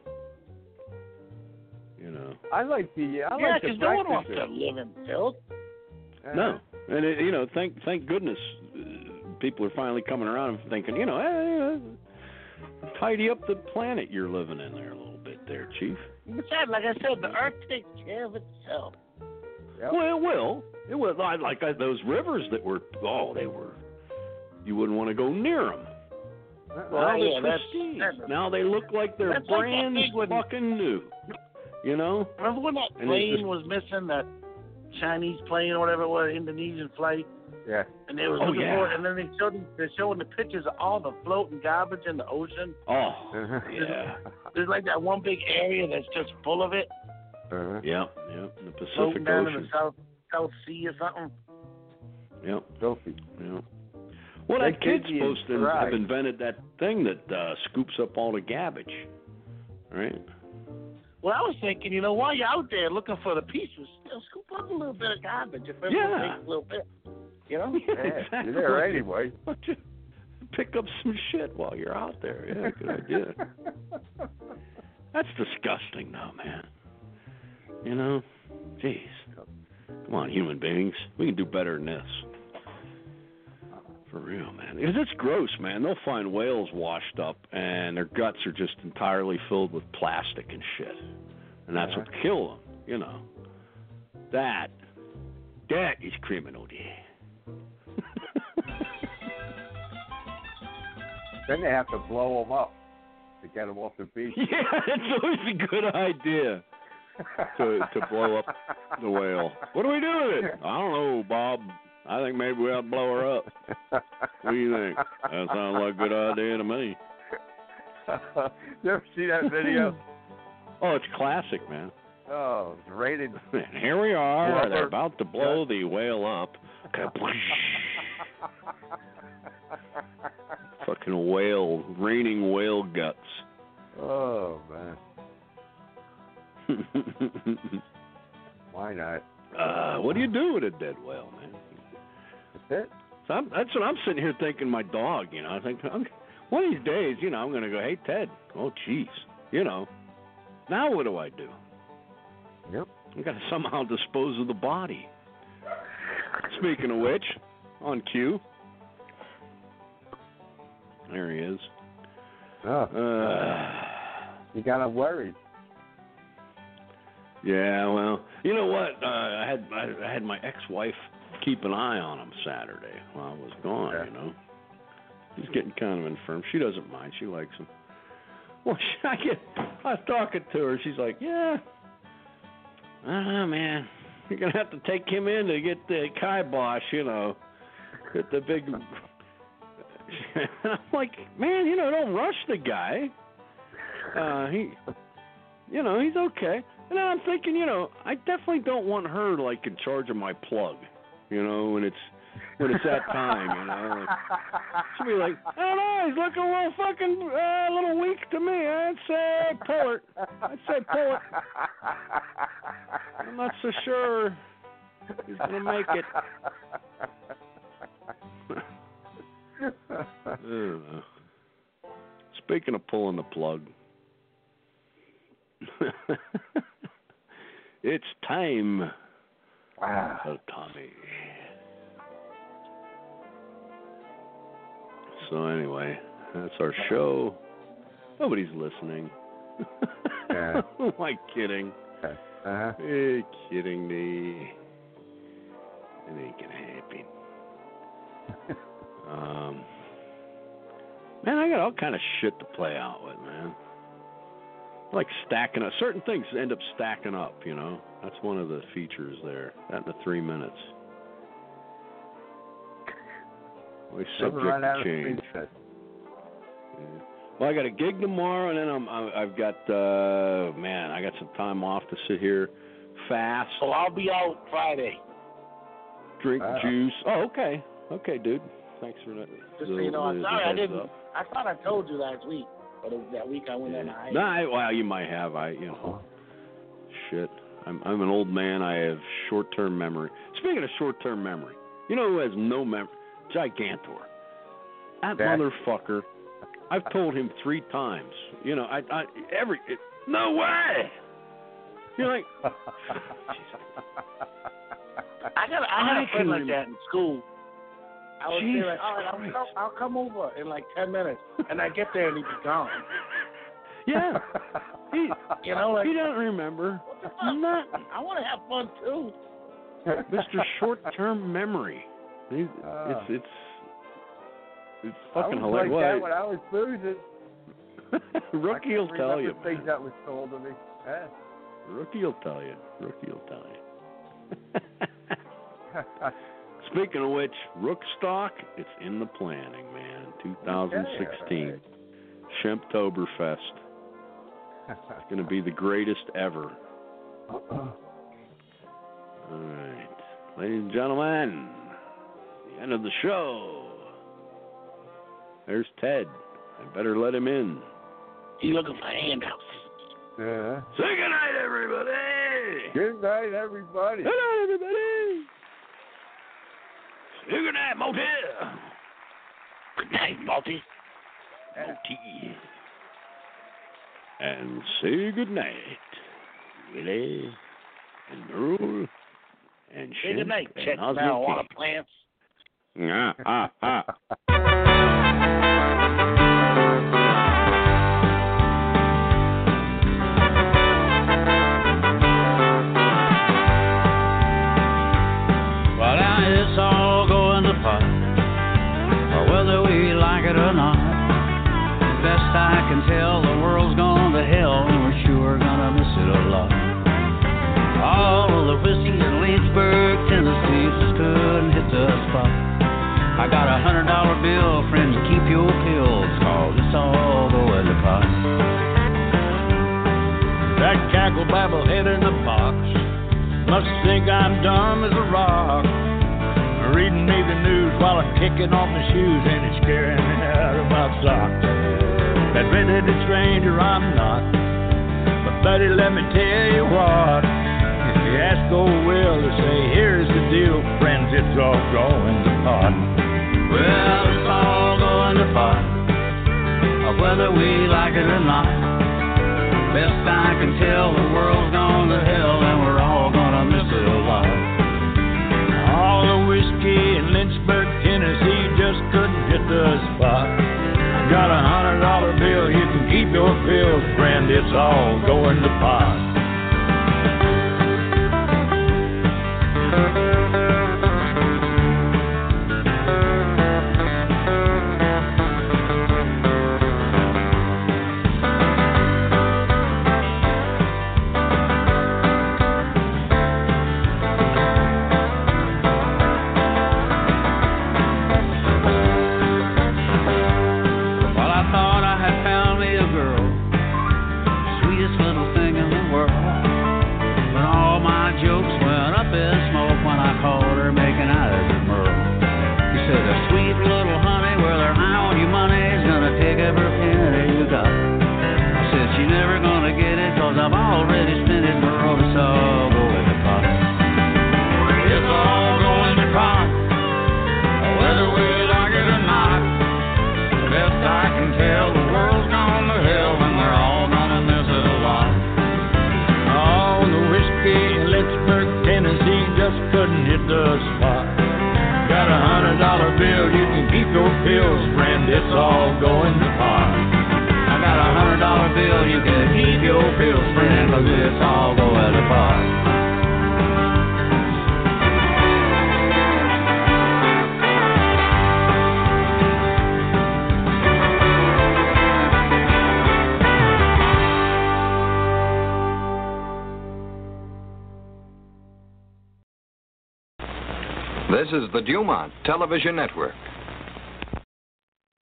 Speaker 6: you know.
Speaker 15: I like the I
Speaker 17: yeah,
Speaker 15: like the
Speaker 17: because no one wants
Speaker 15: breakfast.
Speaker 17: to live in filth.
Speaker 6: No, and it, you know, thank thank goodness, uh, people are finally coming around and thinking, you know, hey, uh, tidy up the planet you're living in there a little bit, there, Chief.
Speaker 17: Besides, like I said, the earth takes care of itself.
Speaker 15: Yep.
Speaker 6: Well, it will. It will. Like like, uh, those rivers that were, oh, they were. You wouldn't want to go near them.
Speaker 17: Well,
Speaker 6: now
Speaker 17: yeah,
Speaker 6: they're
Speaker 17: that's,
Speaker 6: pristine.
Speaker 17: that's
Speaker 6: Now they look like they're
Speaker 17: That's like that
Speaker 6: brand
Speaker 17: big one.
Speaker 6: fucking new. You know?
Speaker 17: Remember when that
Speaker 6: And it's
Speaker 17: plane
Speaker 6: just-
Speaker 17: was missing, that Chinese plane or whatever it was, Indonesian flight,
Speaker 15: Yeah.
Speaker 17: and they was
Speaker 6: Oh,
Speaker 17: looking
Speaker 6: yeah.
Speaker 17: for it, and then they showed they're showing the pictures of all the floating garbage in the ocean.
Speaker 6: Oh,
Speaker 15: Uh-huh.
Speaker 6: yeah.
Speaker 17: There's like that one big area that's just full of it,
Speaker 15: Uh-huh.
Speaker 6: Yeah, yeah. The Pacific
Speaker 17: floating down in
Speaker 6: Ocean.
Speaker 17: the South South Sea or something.
Speaker 6: Yep.
Speaker 15: Filthy.
Speaker 6: Yeah. Well,
Speaker 15: That
Speaker 6: that kid's
Speaker 15: kid is
Speaker 6: supposed to
Speaker 15: right.
Speaker 6: have invented that thing that uh, scoops up all the garbage, right?
Speaker 17: Well, I was thinking, you know, while you're out there looking for the pieces, you know, scoop up a little bit of garbage if everyone
Speaker 6: Yeah.
Speaker 17: takes a little bit. You know?
Speaker 15: Yeah,
Speaker 6: Exactly.
Speaker 15: you're there anyway.
Speaker 6: Pick up some shit while you're out there. Yeah, good idea. That's disgusting, though, man. You know, jeez. Come on, human beings. We can do better than this. For real, man. Because it's gross, man. They'll find whales washed up, and their guts are just entirely filled with plastic and shit. And that's what kill them, you know. That, that is criminal, dear.
Speaker 15: Then they have to blow them up to get them off the beach.
Speaker 6: Yeah, it's always a good idea to to blow up the whale. What do we do with it? I don't know, Bob. I think maybe we ought to blow her up. What do you think? That sounds like a good idea to me.
Speaker 15: You ever see that video?
Speaker 6: Oh, it's classic, man.
Speaker 15: Oh, it's rated.
Speaker 6: And here we are.
Speaker 15: Blubber.
Speaker 6: They're about to blow the whale up. Fucking whale, raining whale guts.
Speaker 15: Oh, man. Why not?
Speaker 6: Uh, what do you do with a dead whale, man?
Speaker 15: That's it.
Speaker 6: So I'm, that's what I'm sitting here thinking. My dog, you know, I think I'm, one of these days, you know, I'm going to go, hey Ted, oh jeez, you know, now what do I do?
Speaker 15: Yep.
Speaker 6: I got to somehow dispose of the body. Speaking of which, on cue, there he is.
Speaker 15: Oh,
Speaker 6: Uh,
Speaker 15: you got to worry.
Speaker 6: yeah, well, you know what? Uh, I had I, I had my ex-wife keep an eye on him Saturday while I was gone.
Speaker 15: Yeah.
Speaker 6: You know, he's getting kind of infirm. She doesn't mind. She likes him. Well, I get. I was talking to her. She's like, "Yeah, I don't know, man. You're gonna have to take him in to get the kibosh, you know, get the big." And I'm like, "Man, you know, don't rush the guy. Uh, he, you know, he's okay." And then I'm thinking, you know, I definitely don't want her like in charge of my plug, you know, when it's when it's that time, you know. Like, she'll be like, "I don't know, he's looking a little fucking uh, a little weak to me. I'd say pull it. I'd say pull it. I'm not so sure he's gonna make it." I don't know. Speaking of pulling the plug. It's time
Speaker 10: wow.
Speaker 6: for Tommy. So anyway, that's our show. Nobody's listening.
Speaker 10: Yeah.
Speaker 6: Who am I kidding?
Speaker 10: Uh-huh.
Speaker 6: You're kidding me. It ain't gonna happen. um, man, I got all kind of shit to play out with, man. Like stacking up. Certain things end up stacking up, you know. That's one of the features there. That in the three minutes. We subject to change. Yeah. Well, I got a gig tomorrow, and then I'm, I've got, uh, man, I got some time off to sit here, fast.
Speaker 17: So I'll be out Friday.
Speaker 6: Drink
Speaker 10: Uh,
Speaker 6: juice. Oh, okay. Okay, dude. Thanks for that.
Speaker 17: Just so you know, I'm sorry I didn't. Up. I thought I told you last week. But that week I went in the
Speaker 6: No, I, well, you might have. I, you know, shit. I'm I'm an old man. I have short-term memory. Speaking of short-term memory, you know who has no memory? Gigantor. That
Speaker 10: That-
Speaker 6: motherfucker. I've told him three times. You know, I, I every it, no way. You're like,
Speaker 17: I got I had
Speaker 6: I
Speaker 17: a friend like
Speaker 6: can-
Speaker 17: that in school. I was
Speaker 6: Jesus
Speaker 17: like, all right, I'll come, I'll come over in like ten minutes, and I get there and he'd be gone.
Speaker 6: Yeah. He,
Speaker 17: you know, like
Speaker 6: he doesn't remember. Nothing.
Speaker 17: I want to have fun too.
Speaker 6: Mister Short-term memory. He's,
Speaker 10: Uh,
Speaker 6: it's it's it's
Speaker 10: I
Speaker 6: fucking
Speaker 10: was like
Speaker 6: hilarious.
Speaker 10: that when I was boozing.
Speaker 6: Rookie will
Speaker 10: I
Speaker 6: tell
Speaker 10: can't
Speaker 6: you.
Speaker 10: remember things
Speaker 6: Man.
Speaker 10: that was told to me. Eh.
Speaker 6: Rookie will tell you. Rookie will tell you. Speaking of which, Rookstock, it's in the planning, man. twenty sixteen.
Speaker 10: Okay,
Speaker 6: Shemptoberfest. It's going to be the greatest ever. All right. Ladies and gentlemen, the end of the show. There's Ted. I better let him in.
Speaker 17: You looking for handouts?
Speaker 10: Yeah.
Speaker 6: Say good night, everybody.
Speaker 10: Good night, everybody.
Speaker 6: Good night, everybody. Say good night, Multi.
Speaker 17: Good night, Multi.
Speaker 6: Multi. And say good night, Willie and Merle and
Speaker 17: Say
Speaker 6: Shemp
Speaker 17: good night,
Speaker 6: and
Speaker 17: check
Speaker 6: Osmond
Speaker 17: marijuana
Speaker 6: King.
Speaker 17: plants.
Speaker 6: Ah, ah, ah.
Speaker 7: Well, now it's all going to pot, or whether we like it or not. Best I can tell, the world's gone to hell, and we're sure gonna miss it a lot. All of the whiskey in Lynchburg, Tennessee, just couldn't hit the spot. I got a hundred dollar bill, friends, keep your pills, cause it's all going to pot. That cackle babble head in the box must think I'm dumb as a rock. Reading me the news while I'm kicking off my shoes, and it's scaring me out of my socks. That red-headed stranger I'm not, but buddy, let me tell you what. If you ask old Will to say, here's the deal, friends, it's all going to pot. Well, it's all going to pot, whether we like it or not. Best I can tell, the world's gone to hell, and we're all gonna miss it a lot. All the whiskey in Lynchburg, Tennessee, just couldn't hit the spot. I got a hundred dollar bill, you can keep your pills, friend, it's all going to pot.
Speaker 5: never gonna get it, cause I've already spent it for all this all go in the pot. It's all going to pot, whether we like it or not. Best I can tell, the world's gone to hell and they're all gonna miss it a lot. Oh, the whiskey in Lynchburg, Tennessee just couldn't hit the spot. Got a hundred dollar bill, you can keep your pills, friend, it's all going to pot. I got a hundred dollar bill, you can keep your pills, friend, cause it's all going to pot.
Speaker 8: This is the Dumont Television Network.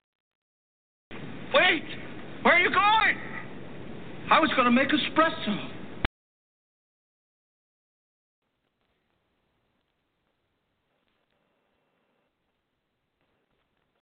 Speaker 13: Wait! Where are you going? I was going to make espresso.